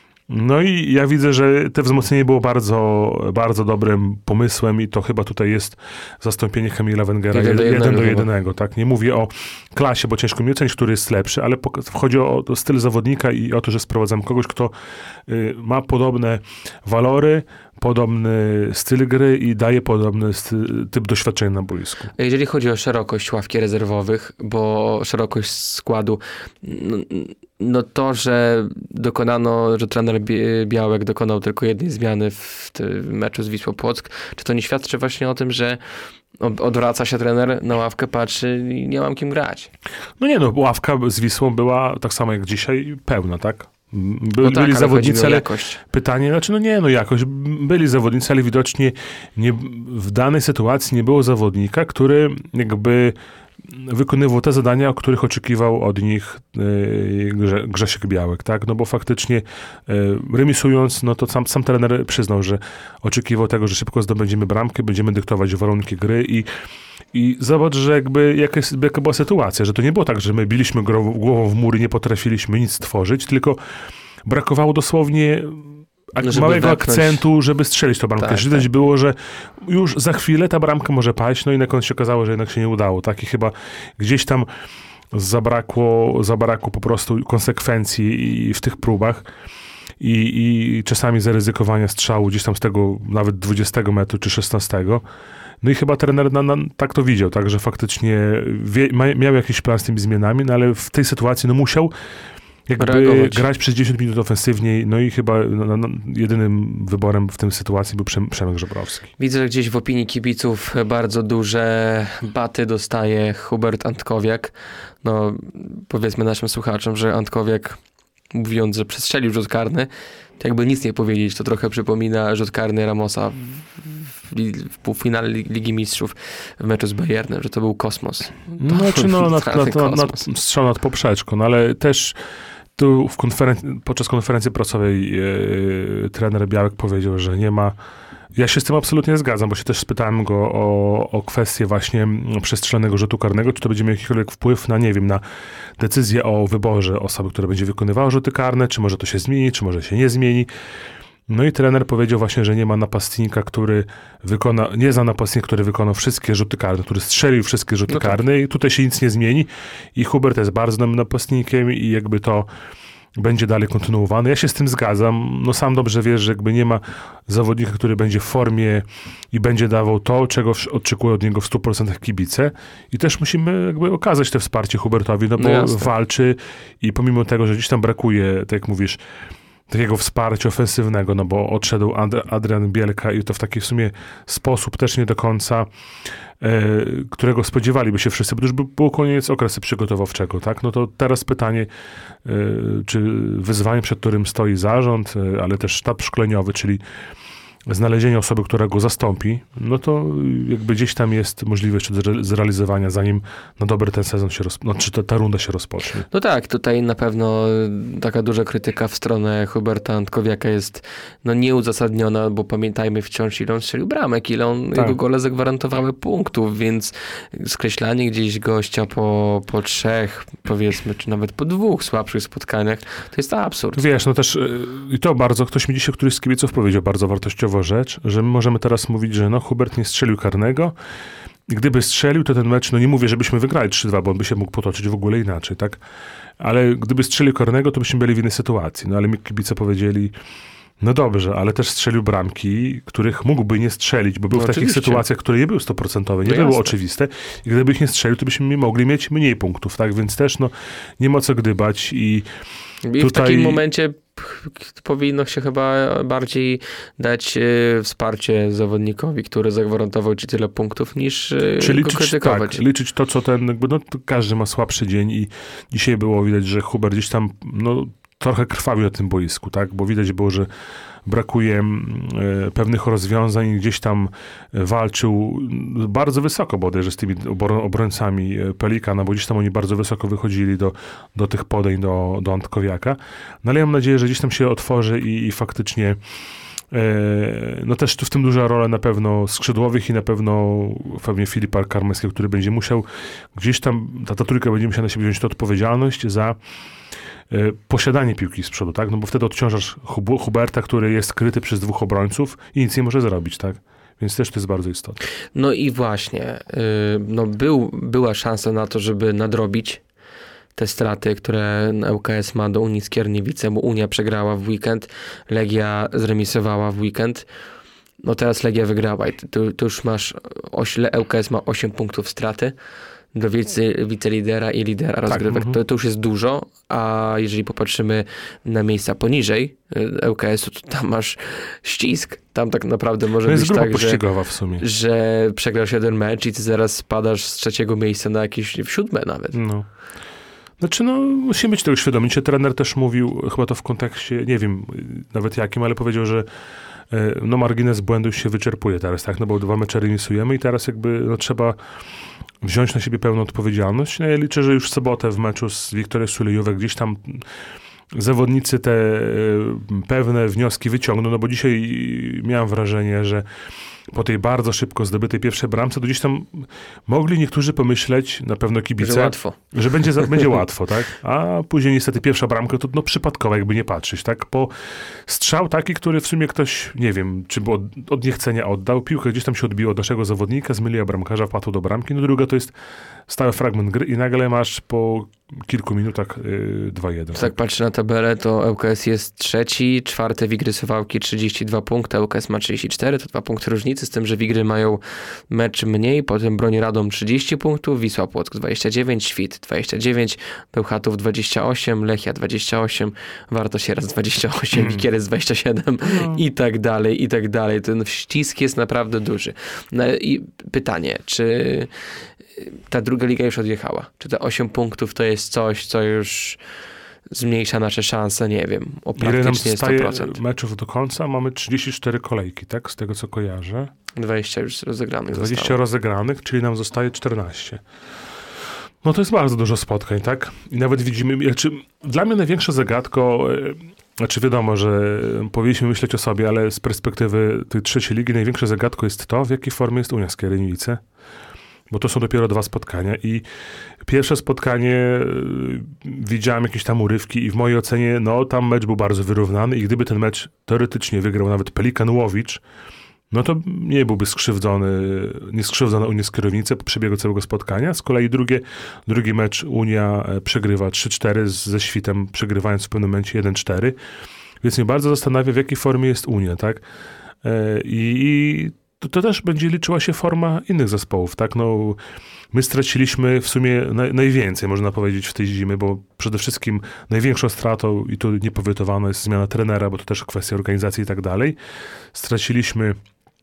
No i ja widzę, że to wzmocnienie było bardzo, bardzo dobrym pomysłem i to chyba tutaj jest zastąpienie Kamila Węgera jeden, jeden, jeden do jednego. Tak? Nie mówię o klasie, bo ciężko mi ocenić, który jest lepszy, ale chodzi o, o styl zawodnika i o to, że sprowadzam kogoś, kto y, ma podobne walory, podobny styl gry i daje podobny styl, typ doświadczenia na boisku. Jeżeli chodzi o szerokość ławki rezerwowych, bo szerokość składu, no, no to, że dokonano, że trener Białek dokonał tylko jednej zmiany w tym meczu z Wisłą Płock, czy to nie świadczy właśnie o tym, że odwraca się trener, na ławkę patrzy i nie mam kim grać? No nie, no ławka z Wisłą była tak samo jak dzisiaj pełna, tak? By, no tak, byli zawodnicy, ale jakość. Pytanie, znaczy no nie, no jakoś byli zawodnicy, ale widocznie nie, w danej sytuacji nie było zawodnika, który jakby wykonywał te zadania, o których oczekiwał od nich yy, Grze, Grzesiek Białek, tak? No bo faktycznie yy, remisując, no to sam, sam trener przyznał, że oczekiwał tego, że szybko zdobędziemy bramkę, będziemy dyktować warunki gry i I zobacz, że jakby jaka, jest, jaka była sytuacja, że to nie było tak, że my biliśmy głową w mur i nie potrafiliśmy nic stworzyć, tylko brakowało dosłownie ak- małego wepchnąć. akcentu, żeby strzelić tą bramkę. Tak, Widać tak. było, że już za chwilę ta bramka może paść, no i na końcu się okazało, że jednak się nie udało. Tak i chyba gdzieś tam zabrakło, zabrakło po prostu konsekwencji i w tych próbach. I, i czasami zaryzykowania strzału gdzieś tam z tego nawet dwudziestego metru czy szesnastego. No i chyba trener na, na, tak to widział, tak, że faktycznie wie, ma, miał jakiś plan z tymi zmianami, no ale w tej sytuacji no musiał jakby reagować. Grać przez dziesięć minut ofensywniej, no i chyba no, no, jedynym wyborem w tej sytuacji był Przemek Żebrowski. Widzę, że gdzieś w opinii kibiców bardzo duże baty dostaje Hubert Antkowiak. No powiedzmy naszym słuchaczom, że Antkowiak, mówiąc, że przestrzelił rzut karny, to jakby nic nie powiedzieć, to trochę przypomina rzut karny Ramosa w, w, w półfinale Ligi Mistrzów w meczu z Bayernem, że to był kosmos. No, to czy no, nad, nad, nad, nad, strzał nad poprzeczką, no ale też tu w konferen- podczas konferencji prasowej yy, trener Białek powiedział, że nie ma. Ja się z tym absolutnie zgadzam, bo się też spytałem go o, o kwestię właśnie przestrzelonego rzutu karnego, czy to będzie miał jakikolwiek wpływ na, nie wiem, na decyzję o wyborze osoby, która będzie wykonywała rzuty karne, czy może to się zmieni, czy może się nie zmieni. No i trener powiedział właśnie, że nie ma napastnika, który wykona, nie zna napastnika, który wykonał wszystkie rzuty karne, który strzelił wszystkie rzuty no tak. karne i tutaj się nic nie zmieni. I Hubert jest bardzo dobrym napastnikiem i jakby to będzie dalej kontynuowane. Ja się z tym zgadzam. No sam dobrze wiesz, że jakby nie ma zawodnika, który będzie w formie i będzie dawał to, czego oczekują od niego w stu procentach kibice. I też musimy jakby okazać to wsparcie Hubertowi, no bo no walczy i pomimo tego, że gdzieś tam brakuje, tak jak mówisz, takiego wsparcia ofensywnego, no bo odszedł Ad- Adrian Bielka i to w taki w sumie sposób też nie do końca, e, którego spodziewaliby się wszyscy, bo już by był koniec okresu przygotowawczego, tak? No to teraz pytanie, e, czy wyzwanie, przed którym stoi zarząd, e, ale też sztab szkoleniowy, czyli znalezienie osoby, która go zastąpi, no to jakby gdzieś tam jest możliwość do zrealizowania, zanim na dobry ten sezon się roz... no, czy ta, ta runda się rozpocznie. No tak, tutaj na pewno taka duża krytyka w stronę Huberta Antkowiaka jest no nieuzasadniona, bo pamiętajmy wciąż, ile on strzelił bramek, ile on, tak. jego gole zagwarantowały punktów, więc skreślanie gdzieś gościa po, po trzech, powiedzmy, czy nawet po dwóch słabszych spotkaniach, to jest absurd. Wiesz, no też i to bardzo, ktoś mi dzisiaj, któryś z kibiców powiedział bardzo wartościowo rzecz, że my możemy teraz mówić, że no Hubert nie strzelił karnego i gdyby strzelił, to ten mecz, no nie mówię, żebyśmy wygrali trzy dwa, bo on by się mógł potoczyć w ogóle inaczej, tak? Ale gdyby strzelił karnego, to byśmy byli w innej sytuacji. No ale mi kibice powiedzieli, No dobrze, ale też strzelił bramki, których mógłby nie strzelić, bo był No w takich oczywiście. sytuacjach, które nie były stuprocentowe, nie No było jasne. oczywiste. I gdyby ich nie strzelił, to byśmy mogli mieć mniej punktów, tak? Więc też no, nie ma co gdybać i I w tutaj... takim momencie p- powinno się chyba bardziej dać e, wsparcie zawodnikowi, który zagwarantował ci tyle punktów, niż e, Czy go liczyć, krytykować. tak, liczyć to, co ten, jakby, no, to każdy ma słabszy dzień i dzisiaj było widać, że Hubert gdzieś tam, no, trochę krwawił na tym boisku, tak, bo widać było, że brakuje e, pewnych rozwiązań, gdzieś tam walczył bardzo wysoko bodajże z tymi obro- obrońcami Pelikana, bo gdzieś tam oni bardzo wysoko wychodzili do, do tych podejń do, do Antkowiaka, no ale ja mam nadzieję, że gdzieś tam się otworzy i, i faktycznie no też tu w tym duża rola na pewno skrzydłowych i na pewno pewnie Filipa Karmeskiego, który będzie musiał gdzieś tam, ta, ta trójka będzie musiała na siebie wziąć tę odpowiedzialność za e, posiadanie piłki z przodu, tak? No bo wtedy odciążasz Hub- Huberta, który jest skryty przez dwóch obrońców i nic nie może zrobić, tak? Więc też to jest bardzo istotne. No i właśnie, y, no był, była szansa na to, żeby nadrobić te straty, które L K S ma do Unii Skierniewice, bo Unia przegrała w weekend, Legia zremisowała w weekend. No teraz Legia wygrała i tu, tu już masz, oś, L K S ma osiem punktów straty do wice, wicelidera i lidera rozgrywek. mhm. To, to już jest dużo, a jeżeli popatrzymy na miejsca poniżej L K S-u, to tam masz ścisk. Tam tak naprawdę może To jest być grupa tak, że, pościgowa w sumie. że przegrasz jeden mecz i ty zaraz spadasz z trzeciego miejsca na jakieś w siódme nawet. No. Znaczy, no, musimy być tego świadomi. Trener też mówił, chyba to w kontekście, nie wiem nawet jakim, ale powiedział, że e, no, margines błędów się wyczerpuje teraz, tak? No bo dwa mecze remisujemy i teraz jakby no, trzeba wziąć na siebie pełną odpowiedzialność. No ja liczę, że już w sobotę w meczu z Wiktorią Sulejówek gdzieś tam zawodnicy te e, pewne wnioski wyciągną, no bo dzisiaj miałem wrażenie, że po tej bardzo szybko zdobytej pierwszej bramce, to gdzieś tam mogli niektórzy pomyśleć, na pewno kibice, Że łatwo. że będzie, za, będzie łatwo, tak? A później niestety pierwsza bramka to no, przypadkowa, jakby nie patrzeć, tak? Po strzał taki, który w sumie ktoś, nie wiem, czy od, od niechcenia oddał, piłkę gdzieś tam się odbiło od naszego zawodnika, zmyliła bramkarza, wpadł do bramki, no druga to jest stały fragment gry i nagle masz po kilku minutach yy, dwa jeden. Tak patrzę na tabelę, to L K S jest trzeci, czwarte Wigry Suwałki trzydzieści dwa punkty, L K S ma trzydzieści cztery, to dwa punkty różnicy, z tym, że Wigry mają mecz mniej, potem Broni Radom trzydzieści punktów, Wisła Płock dwadzieścia dziewięć, Świt dwadzieścia dziewięć, Bełchatów dwadzieścia osiem, Lechia dwadzieścia osiem, Warto Sieradz dwadzieścia osiem, Mm. Wikierec dwadzieścia siedem No. i tak dalej, i tak dalej. Ten ścisk jest naprawdę duży. No i pytanie, czy ta druga liga już odjechała? Czy te osiem punktów to jest coś, co już zmniejsza nasze szanse, nie wiem, o Ile nam praktycznie sto zostaje procent. meczów do końca? Mamy trzydzieści cztery kolejki, tak? Z tego, co kojarzę. dwadzieścia już rozegranych dwadzieścia zostało. rozegranych, czyli nam zostaje czternaście. No to jest bardzo dużo spotkań, tak? I nawet widzimy, znaczy, dla mnie największa zagadko, e, znaczy wiadomo, że powinniśmy myśleć o sobie, ale z perspektywy tej trzeciej ligi największa zagadką jest to, w jakiej formie jest Unia Skierniewice. Bo to są dopiero dwa spotkania i pierwsze spotkanie e, widziałem jakieś tam urywki i w mojej ocenie, no tam mecz był bardzo wyrównany i gdyby ten mecz teoretycznie wygrał nawet Pelikan Łowicz, no to nie byłby skrzywdzony, nie skrzywdzona Unia Skierniewice po przebiegu całego spotkania. Z kolei drugie, drugi mecz Unia przegrywa trzy cztery ze Świtem, przegrywając w pewnym momencie jeden cztery. Więc mnie bardzo zastanawia, w jakiej formie jest Unia, tak? E, I, i to, to też będzie liczyła się forma innych zespołów, tak? No, my straciliśmy w sumie na, najwięcej, można powiedzieć, w tej zimy, bo przede wszystkim największą stratą, i tu nie powietowano, jest zmiana trenera, bo to też kwestia organizacji i tak dalej. Straciliśmy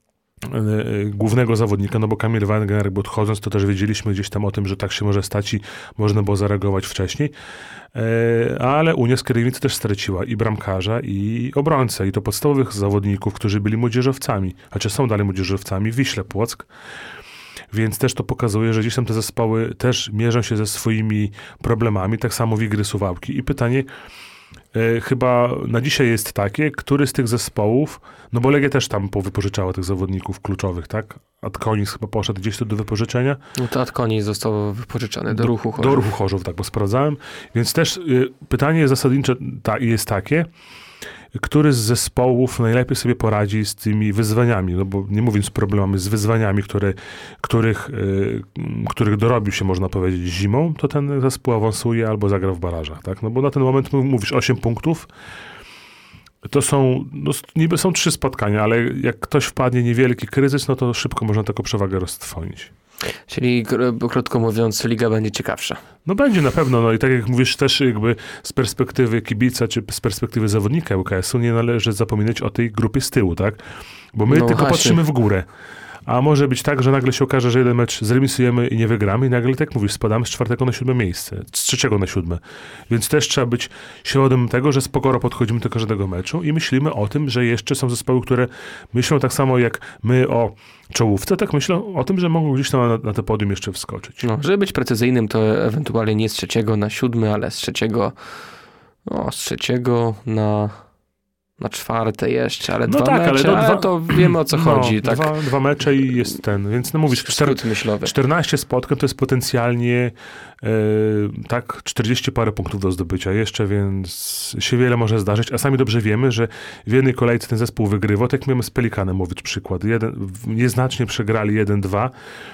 głównego zawodnika, no bo Kamil Węgler jakby odchodząc, to też wiedzieliśmy gdzieś tam o tym, że tak się może stać i można było zareagować wcześniej. E, ale Unia Skierniewice też straciła i bramkarza, i obrońcę, i to podstawowych zawodników, którzy byli młodzieżowcami, a czy są dalej młodzieżowcami w Wiśle Płock. Więc też to pokazuje, że gdzieś tam te zespoły też mierzą się ze swoimi problemami, tak samo Wigry Suwałki. I pytanie e, chyba na dzisiaj jest takie, który z tych zespołów, no bo Legia też tam powypożyczała tych zawodników kluczowych, tak? Atkonis chyba poszedł gdzieś tu do wypożyczenia. No to Atkonis został wypożyczony do, Do- Ruchu Chorzów. Do Ruchu Chorzów, tak, bo sprawdzałem. Więc też y, pytanie zasadnicze ta, jest takie, który z zespołów najlepiej sobie poradzi z tymi wyzwaniami, no bo nie mówiąc problemami, z wyzwaniami, które, których, y, których dorobił się, można powiedzieć, zimą, to ten zespół awansuje albo zagra w barażach, tak? No bo na ten moment mówisz osiem punktów, to są, no, niby są trzy spotkania, ale jak ktoś wpadnie niewielki kryzys, no to szybko można taką przewagę roztrwonić. Czyli kr- krótko mówiąc, liga będzie ciekawsza. No będzie na pewno, no i tak jak mówisz też jakby z perspektywy kibica, czy z perspektywy zawodnika U K S-u nie należy zapominać o tej grupie z tyłu, tak? Bo my No tylko właśnie. patrzymy w górę. A może być tak, że nagle się okaże, że jeden mecz zremisujemy i nie wygramy i nagle, tak jak mówisz, spadamy z czwartego na siódme miejsce, z trzeciego na siódme. Więc też trzeba być świadomym tego, że spokojnie podchodzimy do każdego meczu i myślimy o tym, że jeszcze są zespoły, które myślą tak samo jak my o czołówce, tak myślą o tym, że mogą gdzieś tam na, na to podium jeszcze wskoczyć. No, żeby być precyzyjnym, to ewentualnie nie z trzeciego na siódmy, ale z trzeciego, no, z trzeciego na... Na czwarte jeszcze, ale No dwa tak, ale mecze, no ale, dwa- to wiemy o co No, chodzi. Tak? Dwa, dwa mecze i jest ten, więc no mówisz, czter, Skrót myślowy. czternaście spotkań to jest potencjalnie e, tak czterdzieści parę punktów do zdobycia jeszcze, więc się wiele może zdarzyć, a sami dobrze wiemy, że w jednej kolejce ten zespół wygrywał, tak jak mamy z Pelikanem mówić przykład. Jeden, nieznacznie przegrali jeden dwa.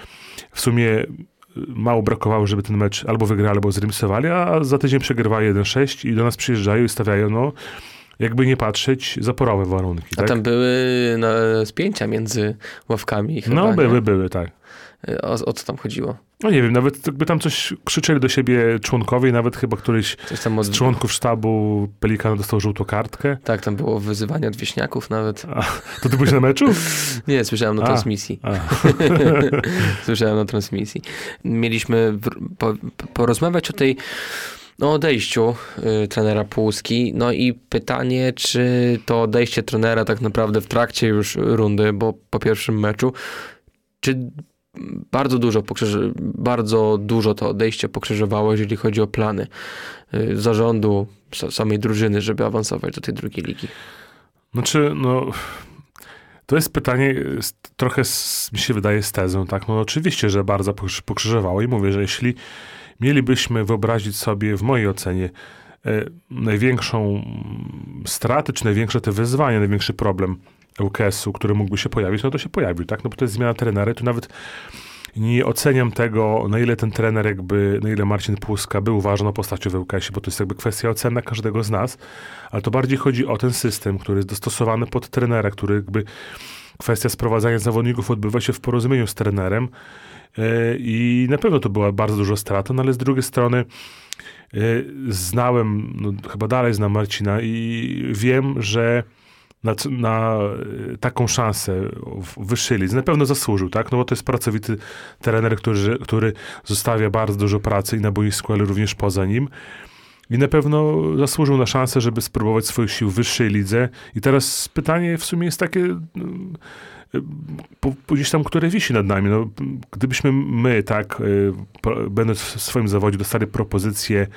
W sumie mało brakowało, żeby ten mecz albo wygrali, albo zremisowali, a za tydzień przegrywali jeden sześć i do nas przyjeżdżają i stawiają, no jakby nie patrzeć, zaporowe warunki. A tak? tam były no, spięcia między ławkami chyba, No nie? były, były, tak. O, o co tam chodziło? No nie wiem, nawet jakby tam coś krzyczeli do siebie członkowie, nawet chyba któryś Coś tam od... z członków sztabu Pelikana dostał żółtą kartkę. Tak, tam było wyzywanie od wieśniaków nawet. A, to ty byłeś na meczu? Nie, słyszałem na A. transmisji. A. Słyszałem na transmisji. Mieliśmy w, po, porozmawiać o tej no, odejściu y, trenera Płuski. No i pytanie, czy to odejście trenera tak naprawdę w trakcie już rundy, bo po pierwszym meczu, czy bardzo dużo, pokrzyż- bardzo dużo to odejście pokrzyżowało, jeżeli chodzi o plany y, zarządu, sa- samej drużyny, żeby awansować do tej drugiej ligi. Znaczy, no... To jest pytanie z, trochę, z, mi się wydaje, z tezą, tak? No oczywiście, że bardzo pokrz- pokrzyżowało i mówię, że jeśli mielibyśmy wyobrazić sobie, w mojej ocenie, e, największą stratę, czy największe te wyzwanie, największy problem U K S-u, który mógłby się pojawić, no to się pojawił, tak? No bo to jest zmiana trenera, tu nawet nie oceniam tego, na ile ten trener jakby, na ile Marcin Płuska był ważną postacią w U K S-ie, bo to jest jakby kwestia ocena każdego z nas, ale to bardziej chodzi o ten system, który jest dostosowany pod trenera, który jakby kwestia sprowadzania zawodników odbywa się w porozumieniu z trenerem yy, i na pewno to była bardzo duża strata, no ale z drugiej strony yy, znałem, no chyba dalej znam Marcina i wiem, że Na, na taką szansę w wyższej lidze na pewno zasłużył, tak? No bo to jest pracowity trener, który, który zostawia bardzo dużo pracy i na boisku, ale również poza nim. I na pewno zasłużył na szansę, żeby spróbować swoich sił w wyższej lidze. I teraz pytanie w sumie jest takie, po, po gdzieś tam, które wisi nad nami. No, gdybyśmy my, tak, będąc w swoim zawodzie, dostali propozycję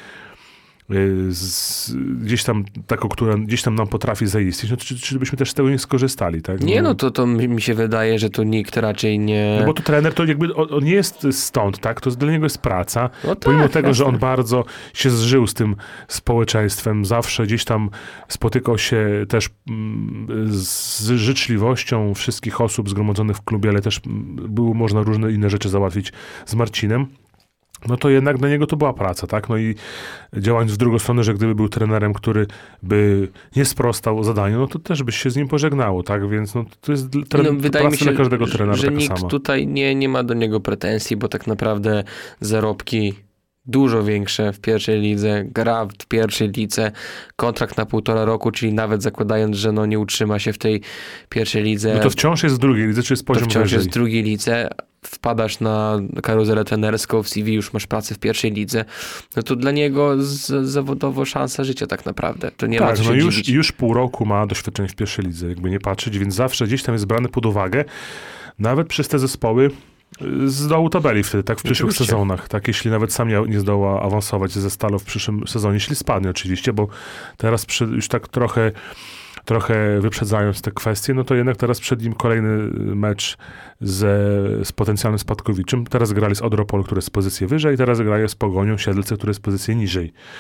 Z, gdzieś tam taką, która gdzieś tam nam potrafi zaistnieć, no czy, czy byśmy też z tego nie skorzystali, tak? Nie, no to, to mi się wydaje, że tu nikt raczej nie... No bo to trener to jakby, on, on nie jest stąd, tak? To dla niego jest praca. No tak, Pomimo tego, jasne. że on bardzo się zżył z tym społeczeństwem, zawsze gdzieś tam spotykał się też mm, z życzliwością wszystkich osób zgromadzonych w klubie, ale też było można różne inne rzeczy załatwić z Marcinem. No to jednak dla niego to była praca, tak? No i działając w drugą stronę, że gdyby był trenerem, który by nie sprostał zadaniu, no to też by się z nim pożegnało, tak? Więc no to jest tre- no, wydaje praca mi się, dla każdego trenera że taka nikt sama. tutaj nie, nie ma do niego pretensji, bo tak naprawdę zarobki dużo większe w pierwszej lidze, gra w pierwszej lidze, kontrakt na półtora roku, czyli nawet zakładając, że no nie utrzyma się w tej pierwszej lidze, No to wciąż jest w drugiej lidze, czy jest to poziom wciąż wyżej? jest w drugiej lidze, wpadasz na karuzelę trenerską, w C V już masz pracę w pierwszej lidze, no to dla niego z, zawodowo szansa życia tak naprawdę. To nie ma Tak, co się no już, dziwić. już pół roku ma doświadczenie w pierwszej lidze, jakby nie patrzeć, więc zawsze gdzieś tam jest brane pod uwagę, nawet przez te zespoły z dołu tabeli wtedy, tak w przyszłych Oczywiście. sezonach, tak, jeśli nawet sam nie, nie zdoła awansować ze Stalą w przyszłym sezonie, jeśli spadnie oczywiście, bo teraz przy, już tak trochę trochę wyprzedzając te kwestie, no to jednak teraz przed nim kolejny mecz ze, z potencjalnym spadkowiczem. Teraz grali z Odropol, który jest z pozycji wyżej, teraz grają z Pogonią Siedlce, który jest z pozycji niżej.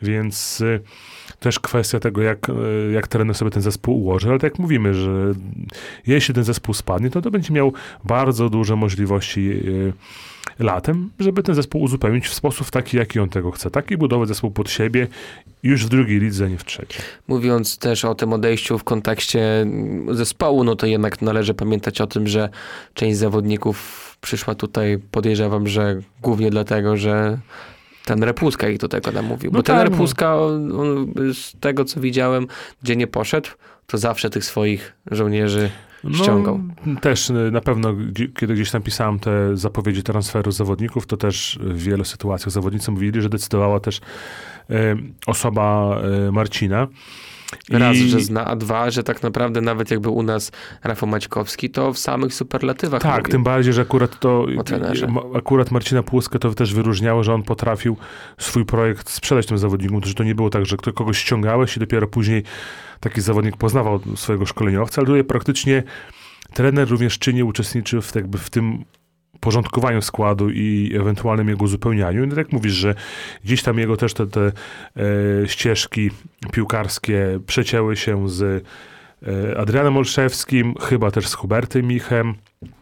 Więc y, też kwestia tego, jak, y, jak trener sobie ten zespół ułoży, ale tak jak mówimy, że jeśli ten zespół spadnie, to to będzie miał bardzo duże możliwości y, latem, żeby ten zespół uzupełnić w sposób taki, jaki on tego chce. Taki budować zespół pod siebie już w drugiej lidze, nie w trzeciej. Mówiąc też o tym odejściu w kontekście zespołu, no to jednak należy pamiętać o tym, że część zawodników przyszła tutaj, podejrzewam, że głównie dlatego, że ten Repuska ich do tego namówił. No Bo ten tak, Repuska, on, on, z tego co widziałem, gdzie nie poszedł, to zawsze tych swoich żołnierzy ściągał. No, też na pewno, kiedy gdzieś tam pisałem te zapowiedzi transferu zawodników, to też w wielu sytuacjach zawodnicy mówili, że decydowała też e, osoba e, Marcina. Raz, I... że zna, a dwa, że tak naprawdę nawet jakby u nas Rafał Maćkowski, to w samych superlatywach Tak, mówił. tym bardziej, że akurat to, O trenerze. akurat Marcina Płuskę to też wyróżniało, że on potrafił swój projekt sprzedać tym zawodnikom, że to nie było tak, że kogoś ściągałeś i dopiero później taki zawodnik poznawał swojego szkoleniowca, ale tutaj praktycznie trener również czynnie uczestniczył w, jakby w tym porządkowaniu składu i ewentualnym jego uzupełnianiu. I tak jak mówisz, że gdzieś tam jego też te, te e, ścieżki piłkarskie przecięły się z e, Adrianem Olszewskim, chyba też z Hubertem Michem,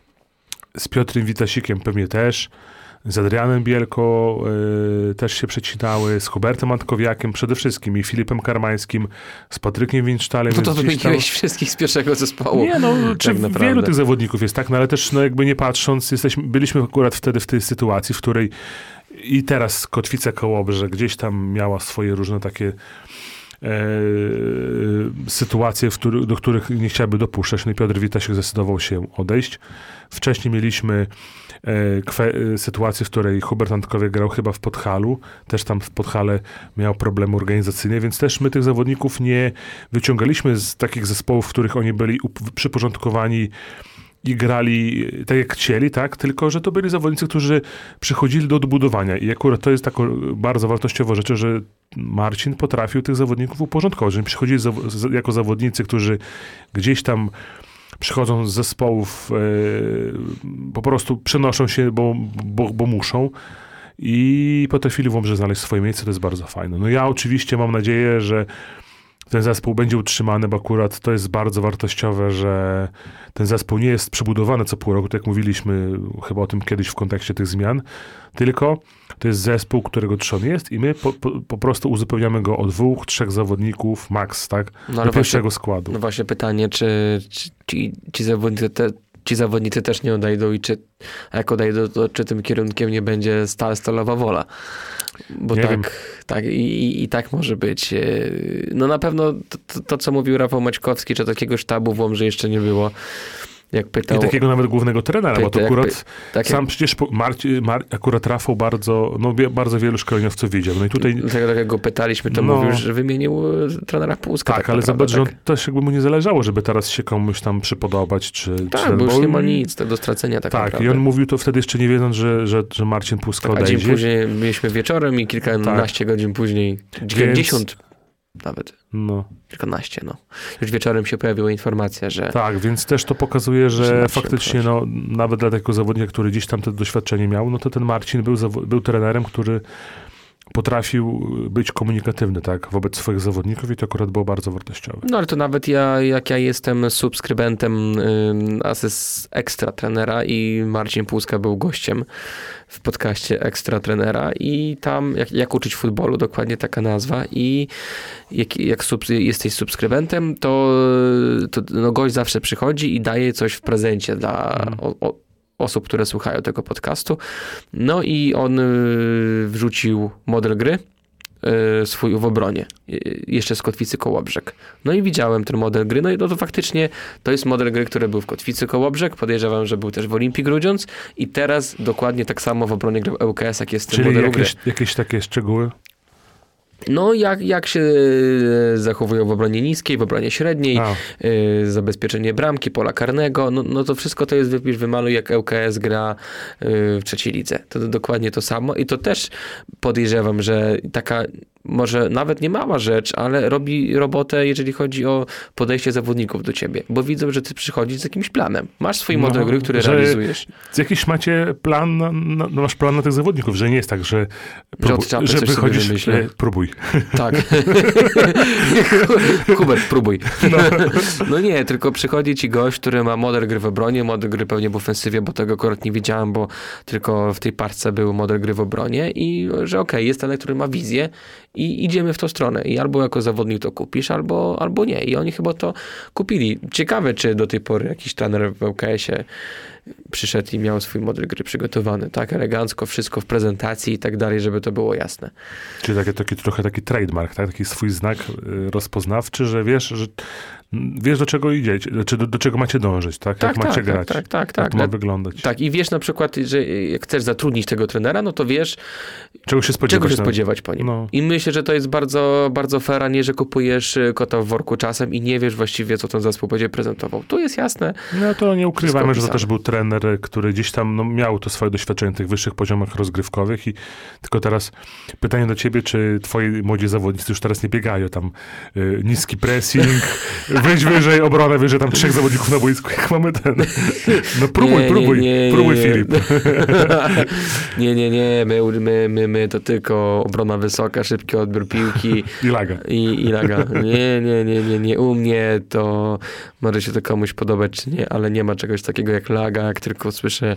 z Piotrem Witasikiem pewnie też, z Adrianem Bielko y, też się przecinały, z Hubertem Antkowiakiem przede wszystkim i Filipem Karmańskim, z Patrykiem Winsztalem. No to gdzieś tam... wymieniłeś wszystkich z pierwszego zespołu. Nie no, tak czy naprawdę. wielu tych zawodników jest tak, no ale też no jakby nie patrząc, jesteśmy, byliśmy akurat wtedy w tej sytuacji, w której i teraz Kotwica Kołobrzeg gdzieś tam miała swoje różne takie E, sytuacje, w który, do których nie chciałaby dopuszczać. No i Piotr Witasiuk zdecydował się odejść. Wcześniej mieliśmy e, kwe, sytuację, w której Hubert Antkowiak grał chyba w Podhalu. Też tam w Podhale miał problemy organizacyjne, więc też my tych zawodników nie wyciągaliśmy z takich zespołów, w których oni byli up- przyporządkowani i grali tak jak chcieli, tak? Tylko że to byli zawodnicy, którzy przychodzili do odbudowania i akurat to jest taka bardzo wartościowa rzecz, że Marcin potrafił tych zawodników uporządkować, że przychodzili za, z, jako zawodnicy, którzy gdzieś tam przychodzą z zespołów, e, po prostu przenoszą się, bo, bo, bo muszą i potrafili w Łomży znaleźć swoje miejsce, to jest bardzo fajne. No ja oczywiście mam nadzieję, że ten zespół będzie utrzymany, bo akurat to jest bardzo wartościowe, że ten zespół nie jest przebudowany co pół roku, tak jak mówiliśmy chyba o tym kiedyś w kontekście tych zmian, tylko to jest zespół, którego trzon jest i my po, po, po prostu uzupełniamy go o dwóch, trzech zawodników max, tak? No, do pierwszego właśnie, składu. No właśnie pytanie, czy, czy ci, ci zawodnicy te, ci zawodnicy też nie odejdą i czy, a jak odejdą, to czy tym kierunkiem nie będzie Stal Stalowa Wola? Bo nie tak, wiem. tak i, i, i tak może być. No na pewno to, to, to, co mówił Rafał Maćkowski, że takiego sztabu w Łomży jeszcze nie było. Jak pytał, I takiego nawet głównego trenera, pyta, bo to akurat py, tak sam jak, przecież Mar, Mar, akurat Rafał bardzo, no wie, bardzo wielu szkoleniowców widział. No i tutaj... Tak, tak jak go pytaliśmy, to no, mówił, że wymienił trenera Płuska. Tak, tak ale naprawdę, zobacz, tak. że on też jakby mu nie zależało, żeby teraz się komuś tam przypodobać, czy... Tak, czy bo już bo... nie ma nic do stracenia tak, tak naprawdę. i on mówił to wtedy jeszcze nie wiedząc, że, że, że Marcin Płuska tak, a odejdzie. dzień później mieliśmy wieczorem i kilkanaście tak. godzin później, kilkadziesiąt nawet. No. Kilkanaście, no. Już wieczorem się pojawiła informacja, że... Tak, więc też to pokazuje, że, że faktycznie, proszę. no, nawet dla takiego zawodnika, który gdzieś tam to doświadczenie miał, no to ten Marcin był, był trenerem, który potrafił być komunikatywny, tak, wobec swoich zawodników i to akurat było bardzo wartościowe. No ale to nawet ja, jak ja jestem subskrybentem y, asys ekstra trenera i Marcin Płuska był gościem w podcaście Ekstra Trenera i tam, jak, jak uczyć futbolu, dokładnie taka nazwa i jak, jak sub, jesteś subskrybentem, to, to no, gość zawsze przychodzi i daje coś w prezencie dla hmm. o, o, osób, które słuchają tego podcastu. No i on y, wrzucił model gry y, swój w obronie. Y, jeszcze z Kotwicy Kołobrzeg. No i widziałem ten model gry. No i no to faktycznie to jest model gry, który był w Kotwicy Kołobrzeg. Podejrzewam, że był też w Olimpii Grudziądz i teraz dokładnie tak samo w obronie grał L K S, jak jest w tym Czyli modelu jakieś, gry. jakieś takie szczegóły? No, jak, jak się zachowują w obronie niskiej, w obronie średniej, y, zabezpieczenie bramki, pola karnego, no, no to wszystko to jest wypisz, wymaluj, jak L K S gra y, w trzeciej lidze. To, to dokładnie to samo i to też podejrzewam, że taka może nawet nie mała rzecz, ale robi robotę, jeżeli chodzi o podejście zawodników do ciebie, bo widzą, że ty przychodzisz z jakimś planem. Masz swój no, model gry, który realizujesz. Jakiś macie plan, na, na, masz plan na tych zawodników, że nie jest tak, że, próbuj, że, że wychodzisz, sobie próbuj. Tak. Hubert, próbuj. No. no nie, tylko przychodzi ci gość, który ma model gry w obronie, model gry pewnie w ofensywie, bo tego akurat nie wiedziałem, bo tylko w tej parce był model gry w obronie i że okej, okay, jest ten, który ma wizję i idziemy w tą stronę. I albo jako zawodnik to kupisz, albo, albo nie. I oni chyba to kupili. Ciekawe, czy do tej pory jakiś trener w L K S-ie przyszedł i miał swój model gry przygotowany. Tak elegancko, wszystko w prezentacji i tak dalej, żeby to było jasne. Czyli taki, taki, trochę taki trademark, tak? Taki swój znak y, rozpoznawczy, że wiesz, że wiesz do czego idziecie, czy do, do czego macie dążyć, tak? Tak, jak macie tak, grać. Tak, tak, tak. Jak to ma wyglądać. Tak, i wiesz na przykład, że jak chcesz zatrudnić tego trenera, no to wiesz, czego się spodziewać, czego się spodziewać po nim. No. I myślę, że to jest bardzo, bardzo fair, a nie, że kupujesz kota w worku czasem i nie wiesz właściwie, co ten zespół będzie prezentował. Tu jest jasne. No to nie ukrywamy, że to też był trener, który gdzieś tam no, miał to swoje doświadczenie na tych wyższych poziomach rozgrywkowych i tylko teraz pytanie do ciebie, czy twoi młodzi zawodnicy już teraz nie biegają tam y, niski pressing, weź wyżej, obronę wyżej, tam trzech zawodników na boisku, jak mamy ten. No próbuj, nie, próbuj, nie, nie, próbuj nie. Filip. nie, nie, nie, my, my, my, my to tylko obrona wysoka, szybki odbiór piłki. I laga. I, i laga. Nie, nie, nie, nie, nie. U mnie to może się to komuś podobać, czy nie, ale nie ma czegoś takiego jak laga, jak tylko słyszę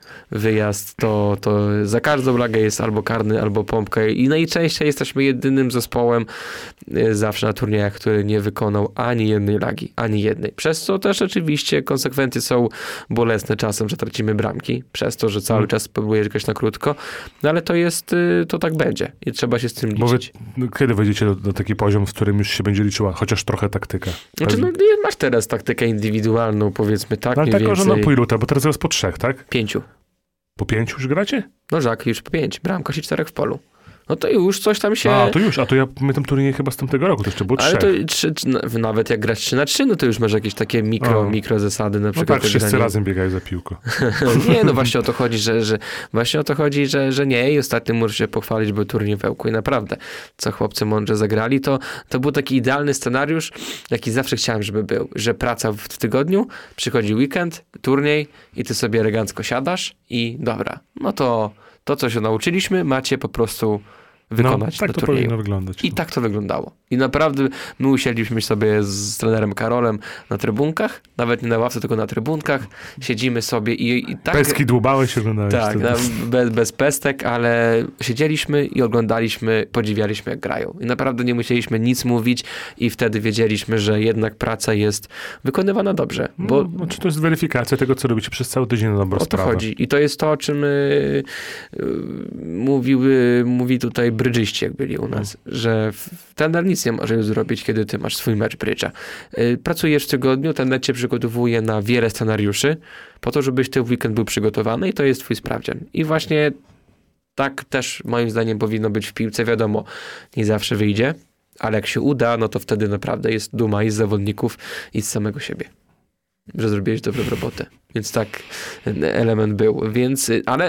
wyjazd, to, to za każdą lagę jest albo karny, albo pompka i najczęściej jesteśmy jedynym zespołem zawsze na turniejach, który nie wykonał ani jednej lagi, ani jednej. Przez co też oczywiście konsekwencje są bolesne czasem, że tracimy bramki, przez to, że cały hmm. czas próbujesz grać na krótko, no ale to jest, to tak będzie i trzeba się z tym liczyć. Bo wy, kiedy wejdziecie do, do taki poziom, w którym już się będzie liczyła chociaż trochę taktyka? Znaczy, no, masz teraz taktykę indywidualną, powiedzmy tak, no, ale mniej tak, więcej. że no po ilu, bo teraz jest po trzech, tak? Pięciu. Po pięciu już gracie? No Żak, już po pięć. Bramkarz i czterech w polu. No to już coś tam się... A, to już, a to ja pamiętam turniej chyba z tamtego roku, to jeszcze było Ale trzech. to trzy, nawet jak grasz trzy na trzy, no to już masz jakieś takie mikro, o. mikro zasady. Na no przykład tak, wszyscy granie... razem biegają za piłką. nie, no właśnie o to chodzi, że, że właśnie o to chodzi, że, że nie. I ostatnio muszę się pochwalić, był turniej w Ełku i naprawdę, co chłopcy mądrze zagrali, to, to był taki idealny scenariusz, jaki zawsze chciałem, żeby był, że praca w, w tygodniu, przychodzi weekend, turniej i ty sobie elegancko siadasz i dobra, no to to, co się nauczyliśmy, macie po prostu wykonać no, tak na to turnieju. powinno wyglądać. I no. tak to wyglądało. I naprawdę my usiedliśmy sobie z trenerem Karolem na trybunkach, nawet nie na ławce, tylko na trybunkach. Siedzimy sobie i, i tak... Peski dłubałeś i oglądałeś. Tak, na, bez, bez pestek, ale siedzieliśmy i oglądaliśmy, podziwialiśmy jak grają. I naprawdę nie musieliśmy nic mówić i wtedy wiedzieliśmy, że jednak praca jest wykonywana dobrze. Bo no, znaczy to jest weryfikacja tego, co robicie przez cały tydzień na dobrą o to sprawę. chodzi. I to jest to, o czym y, y, mówił, y, mówi tutaj brydżyści, jak byli u nas, no. że trener nic nie może zrobić, kiedy ty masz swój mecz brydża. Y, pracujesz w tygodniu, trener cię przygotowuje na wiele scenariuszy, po to, żebyś ty w weekend był przygotowany i to jest twój sprawdzian. I właśnie tak też moim zdaniem powinno być w piłce. Wiadomo, nie zawsze wyjdzie, ale jak się uda, no to wtedy naprawdę jest duma i z zawodników, i z samego siebie, że zrobiłeś dobrą robotę. Więc tak element był. Więc, ale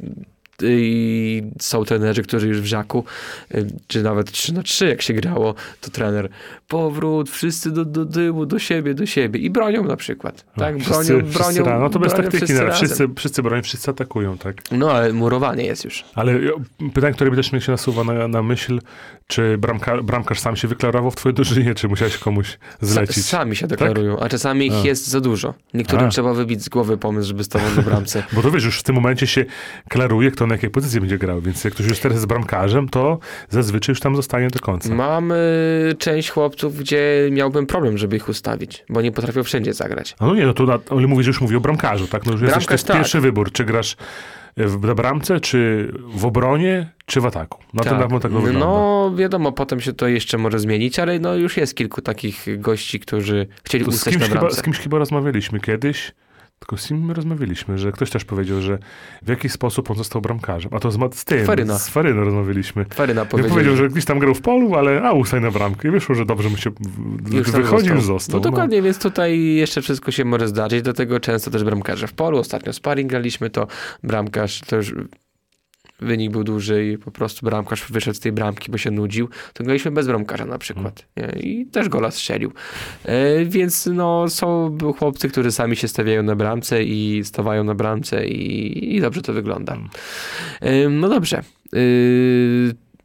i są trenerzy, którzy już w Żaku, czy nawet trzy na trzy jak się grało, to trener powrót, wszyscy do, do tyłu, do siebie, do siebie i bronią na przykład. No, tak? Wszyscy, bronią, wszyscy bronią, no to bez bronią taktyki, wszyscy, wszyscy, wszyscy bronią, wszyscy atakują, tak? No ale murowanie jest już. Ale pytanie, które mi też mi się nasuwa na, na myśl, czy bramka, bramkarz sam się wyklarował w twojej drużynie, czy musiałeś komuś zlecić? Sa, sami się deklarują, tak? A czasami ich a. jest za dużo. Niektórym a. trzeba wybić z głowy pomysł, żeby stawał na bramce. Bo to wiesz, już w tym momencie się klaruje, kto na jakiej pozycji będzie grał, więc jak ktoś już teraz jest bramkarzem, to zazwyczaj już tam zostanie do końca. Mam y, część chłopców, gdzie miałbym problem, żeby ich ustawić, bo nie potrafią wszędzie zagrać. A no nie, no to na, ale mówisz, że już mówi o bramkarzu, tak? No już Bramkarz, jesteś, to jest tak. pierwszy wybór, czy grasz w na bramce, czy w obronie, czy w ataku. No tak. to dawno tak to wygląda. No wiadomo, potem się to jeszcze może zmienić, ale no już jest kilku takich gości, którzy chcieli To z, ustać kimś na chyba, bramce. z kimś chyba rozmawialiśmy kiedyś, tylko z kim my rozmawialiśmy, że ktoś też powiedział, że w jaki sposób on został bramkarzem. A to z, z tym, Faryna. z Faryną rozmawialiśmy. Faryna Ja powiedział, powiedział, że gdzieś tam grał w polu, ale a ustań na bramkę. I wyszło, że dobrze mu się już wychodził, został. został. No dokładnie, no. Więc tutaj jeszcze wszystko się może zdarzyć. Dlatego często też bramkarze w polu. Ostatnio sparring graliśmy, to bramkarz to już wynik był duży i po prostu bramkarz wyszedł z tej bramki, bo się nudził, to graliśmy bez bramkarza na przykład. Hmm. I też gola strzelił. E, więc no są chłopcy, którzy sami się stawiają na bramce i stawają na bramce i, i dobrze to wygląda. Hmm. E, no dobrze. E,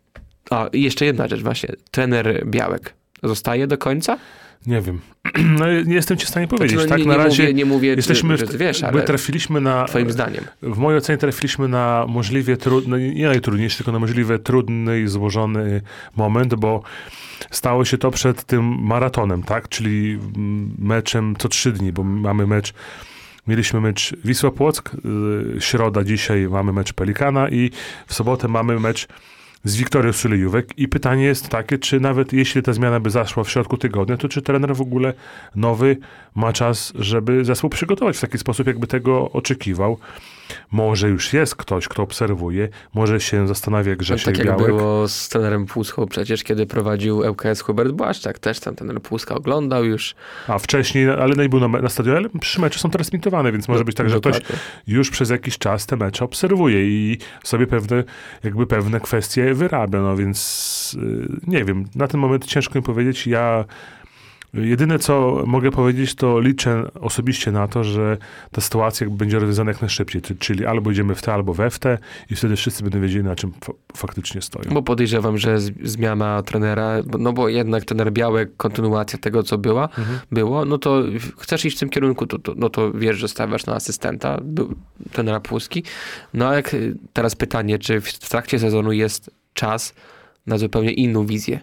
A, i jeszcze jedna rzecz właśnie. Trener Białek zostaje do końca? Nie wiem. No, nie jestem ci w stanie powiedzieć. Znaczy, no, tak, nie, na nie razie mówię, nie mówię jesteśmy, że, że wiesz, my ale trafiliśmy na, twoim zdaniem. W mojej ocenie trafiliśmy na możliwie trudny, nie najtrudniejszy, tylko na możliwie trudny i złożony moment, bo stało się to przed tym maratonem, tak? Czyli meczem co trzy dni, bo mamy mecz, mieliśmy mecz Wisła Płock, środa dzisiaj mamy mecz Pelikana i w sobotę mamy mecz z Wiktorią Sulejówek i pytanie jest takie, czy nawet jeśli ta zmiana by zaszła w środku tygodnia, to czy trener w ogóle nowy ma czas, żeby zespół przygotować w taki sposób, jakby tego oczekiwał. Może już jest ktoś, kto obserwuje, może się zastanawia Grzesiek Tak jak Białek. było z trenerem Płuską przecież, kiedy prowadził L K S Hubert Błaszczak, też tam trener Płuska oglądał już. A wcześniej, ale nie był na, na stadionie, ale przy mecze są transmitowane, więc może być tak, że ktoś już przez jakiś czas te mecze obserwuje i sobie pewne, jakby pewne kwestie wyrabia, no więc yy, nie wiem, na ten moment ciężko mi powiedzieć. Ja jedyne, co mogę powiedzieć, to liczę osobiście na to, że ta sytuacja będzie rozwiązana jak najszybciej, czyli albo idziemy w te, albo we w te i wtedy wszyscy będą wiedzieli, na czym fa- faktycznie stoją. Bo podejrzewam, że z- zmiana trenera, no bo jednak trener Białek, kontynuacja tego, co była, mhm. było, no to chcesz iść w tym kierunku, to, to, no to wiesz, że stawiasz na asystenta, był trenera Płuski. No a jak teraz pytanie, czy w, w trakcie sezonu jest czas na zupełnie inną wizję?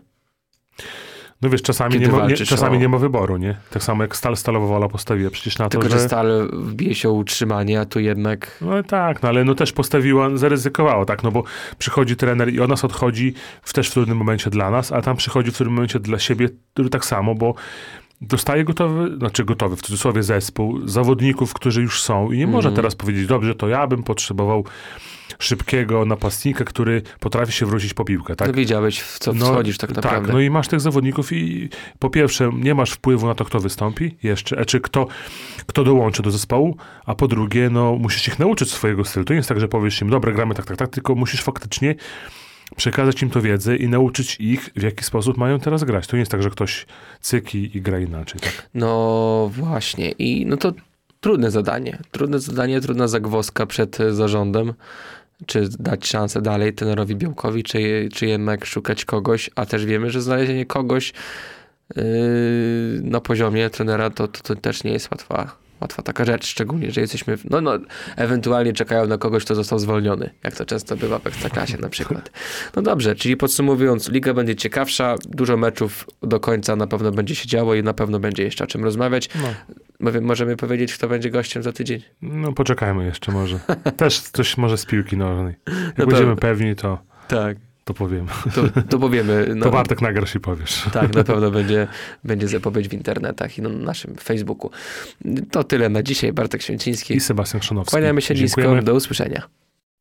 No wiesz, czasami, nie ma, nie, czasami o... nie ma wyboru, nie? Tak samo jak Stal Stalowa Wola postawiła przecież na to, Tylko, że... że Stal wbije się o utrzymanie, a tu jednak... No tak, no ale no też postawiła, zaryzykowało, tak, no bo przychodzi trener i od nas odchodzi w też w trudnym momencie dla nas, a tam przychodzi w trudnym momencie dla siebie tak samo, bo dostaje gotowy, znaczy gotowy, w cudzysłowie zespół, zawodników, którzy już są i nie mm. można teraz powiedzieć, dobrze, to ja bym potrzebował szybkiego napastnika, który potrafi się wrócić po piłkę, tak? No wiedziałeś, w co no, wchodzisz tak naprawdę. Tak, no i masz tych zawodników i po pierwsze nie masz wpływu na to, kto wystąpi jeszcze, czy kto, kto dołączy do zespołu, a po drugie, no musisz ich nauczyć swojego stylu. To nie jest tak, że powiesz im, dobra, gramy tak, tak, tak, tylko musisz faktycznie przekazać im to wiedzę i nauczyć ich, w jaki sposób mają teraz grać. To nie jest tak, że ktoś cyki i gra inaczej, tak? No właśnie i no to trudne zadanie. Trudne zadanie, trudna zagwozdka przed zarządem. Czy dać szansę dalej trenerowi Białkowi, czy, czy jednak szukać kogoś, a też wiemy, że znalezienie kogoś yy, na poziomie trenera to, to, to też nie jest łatwa, łatwa taka rzecz, szczególnie, że jesteśmy, no, no ewentualnie czekają na kogoś, kto został zwolniony, jak to często bywa w Ekstraklasie na przykład. No dobrze, czyli podsumowując, liga będzie ciekawsza, dużo meczów do końca na pewno będzie się działo i na pewno będzie jeszcze o czym rozmawiać. No. Możemy powiedzieć, kto będzie gościem za tydzień? No poczekajmy jeszcze może. Też coś może z piłki nożnej. Jak no to, będziemy pewni, to, tak. to powiemy. To, to powiemy. No, to Bartek nagrasz i powiesz. Tak, na pewno będzie, będzie zapowiedź w internetach i na naszym Facebooku. To tyle na dzisiaj. Bartek Święciński I Sebastian Szanowski. Kłaniamy się nisko. Dziękujemy. Do usłyszenia.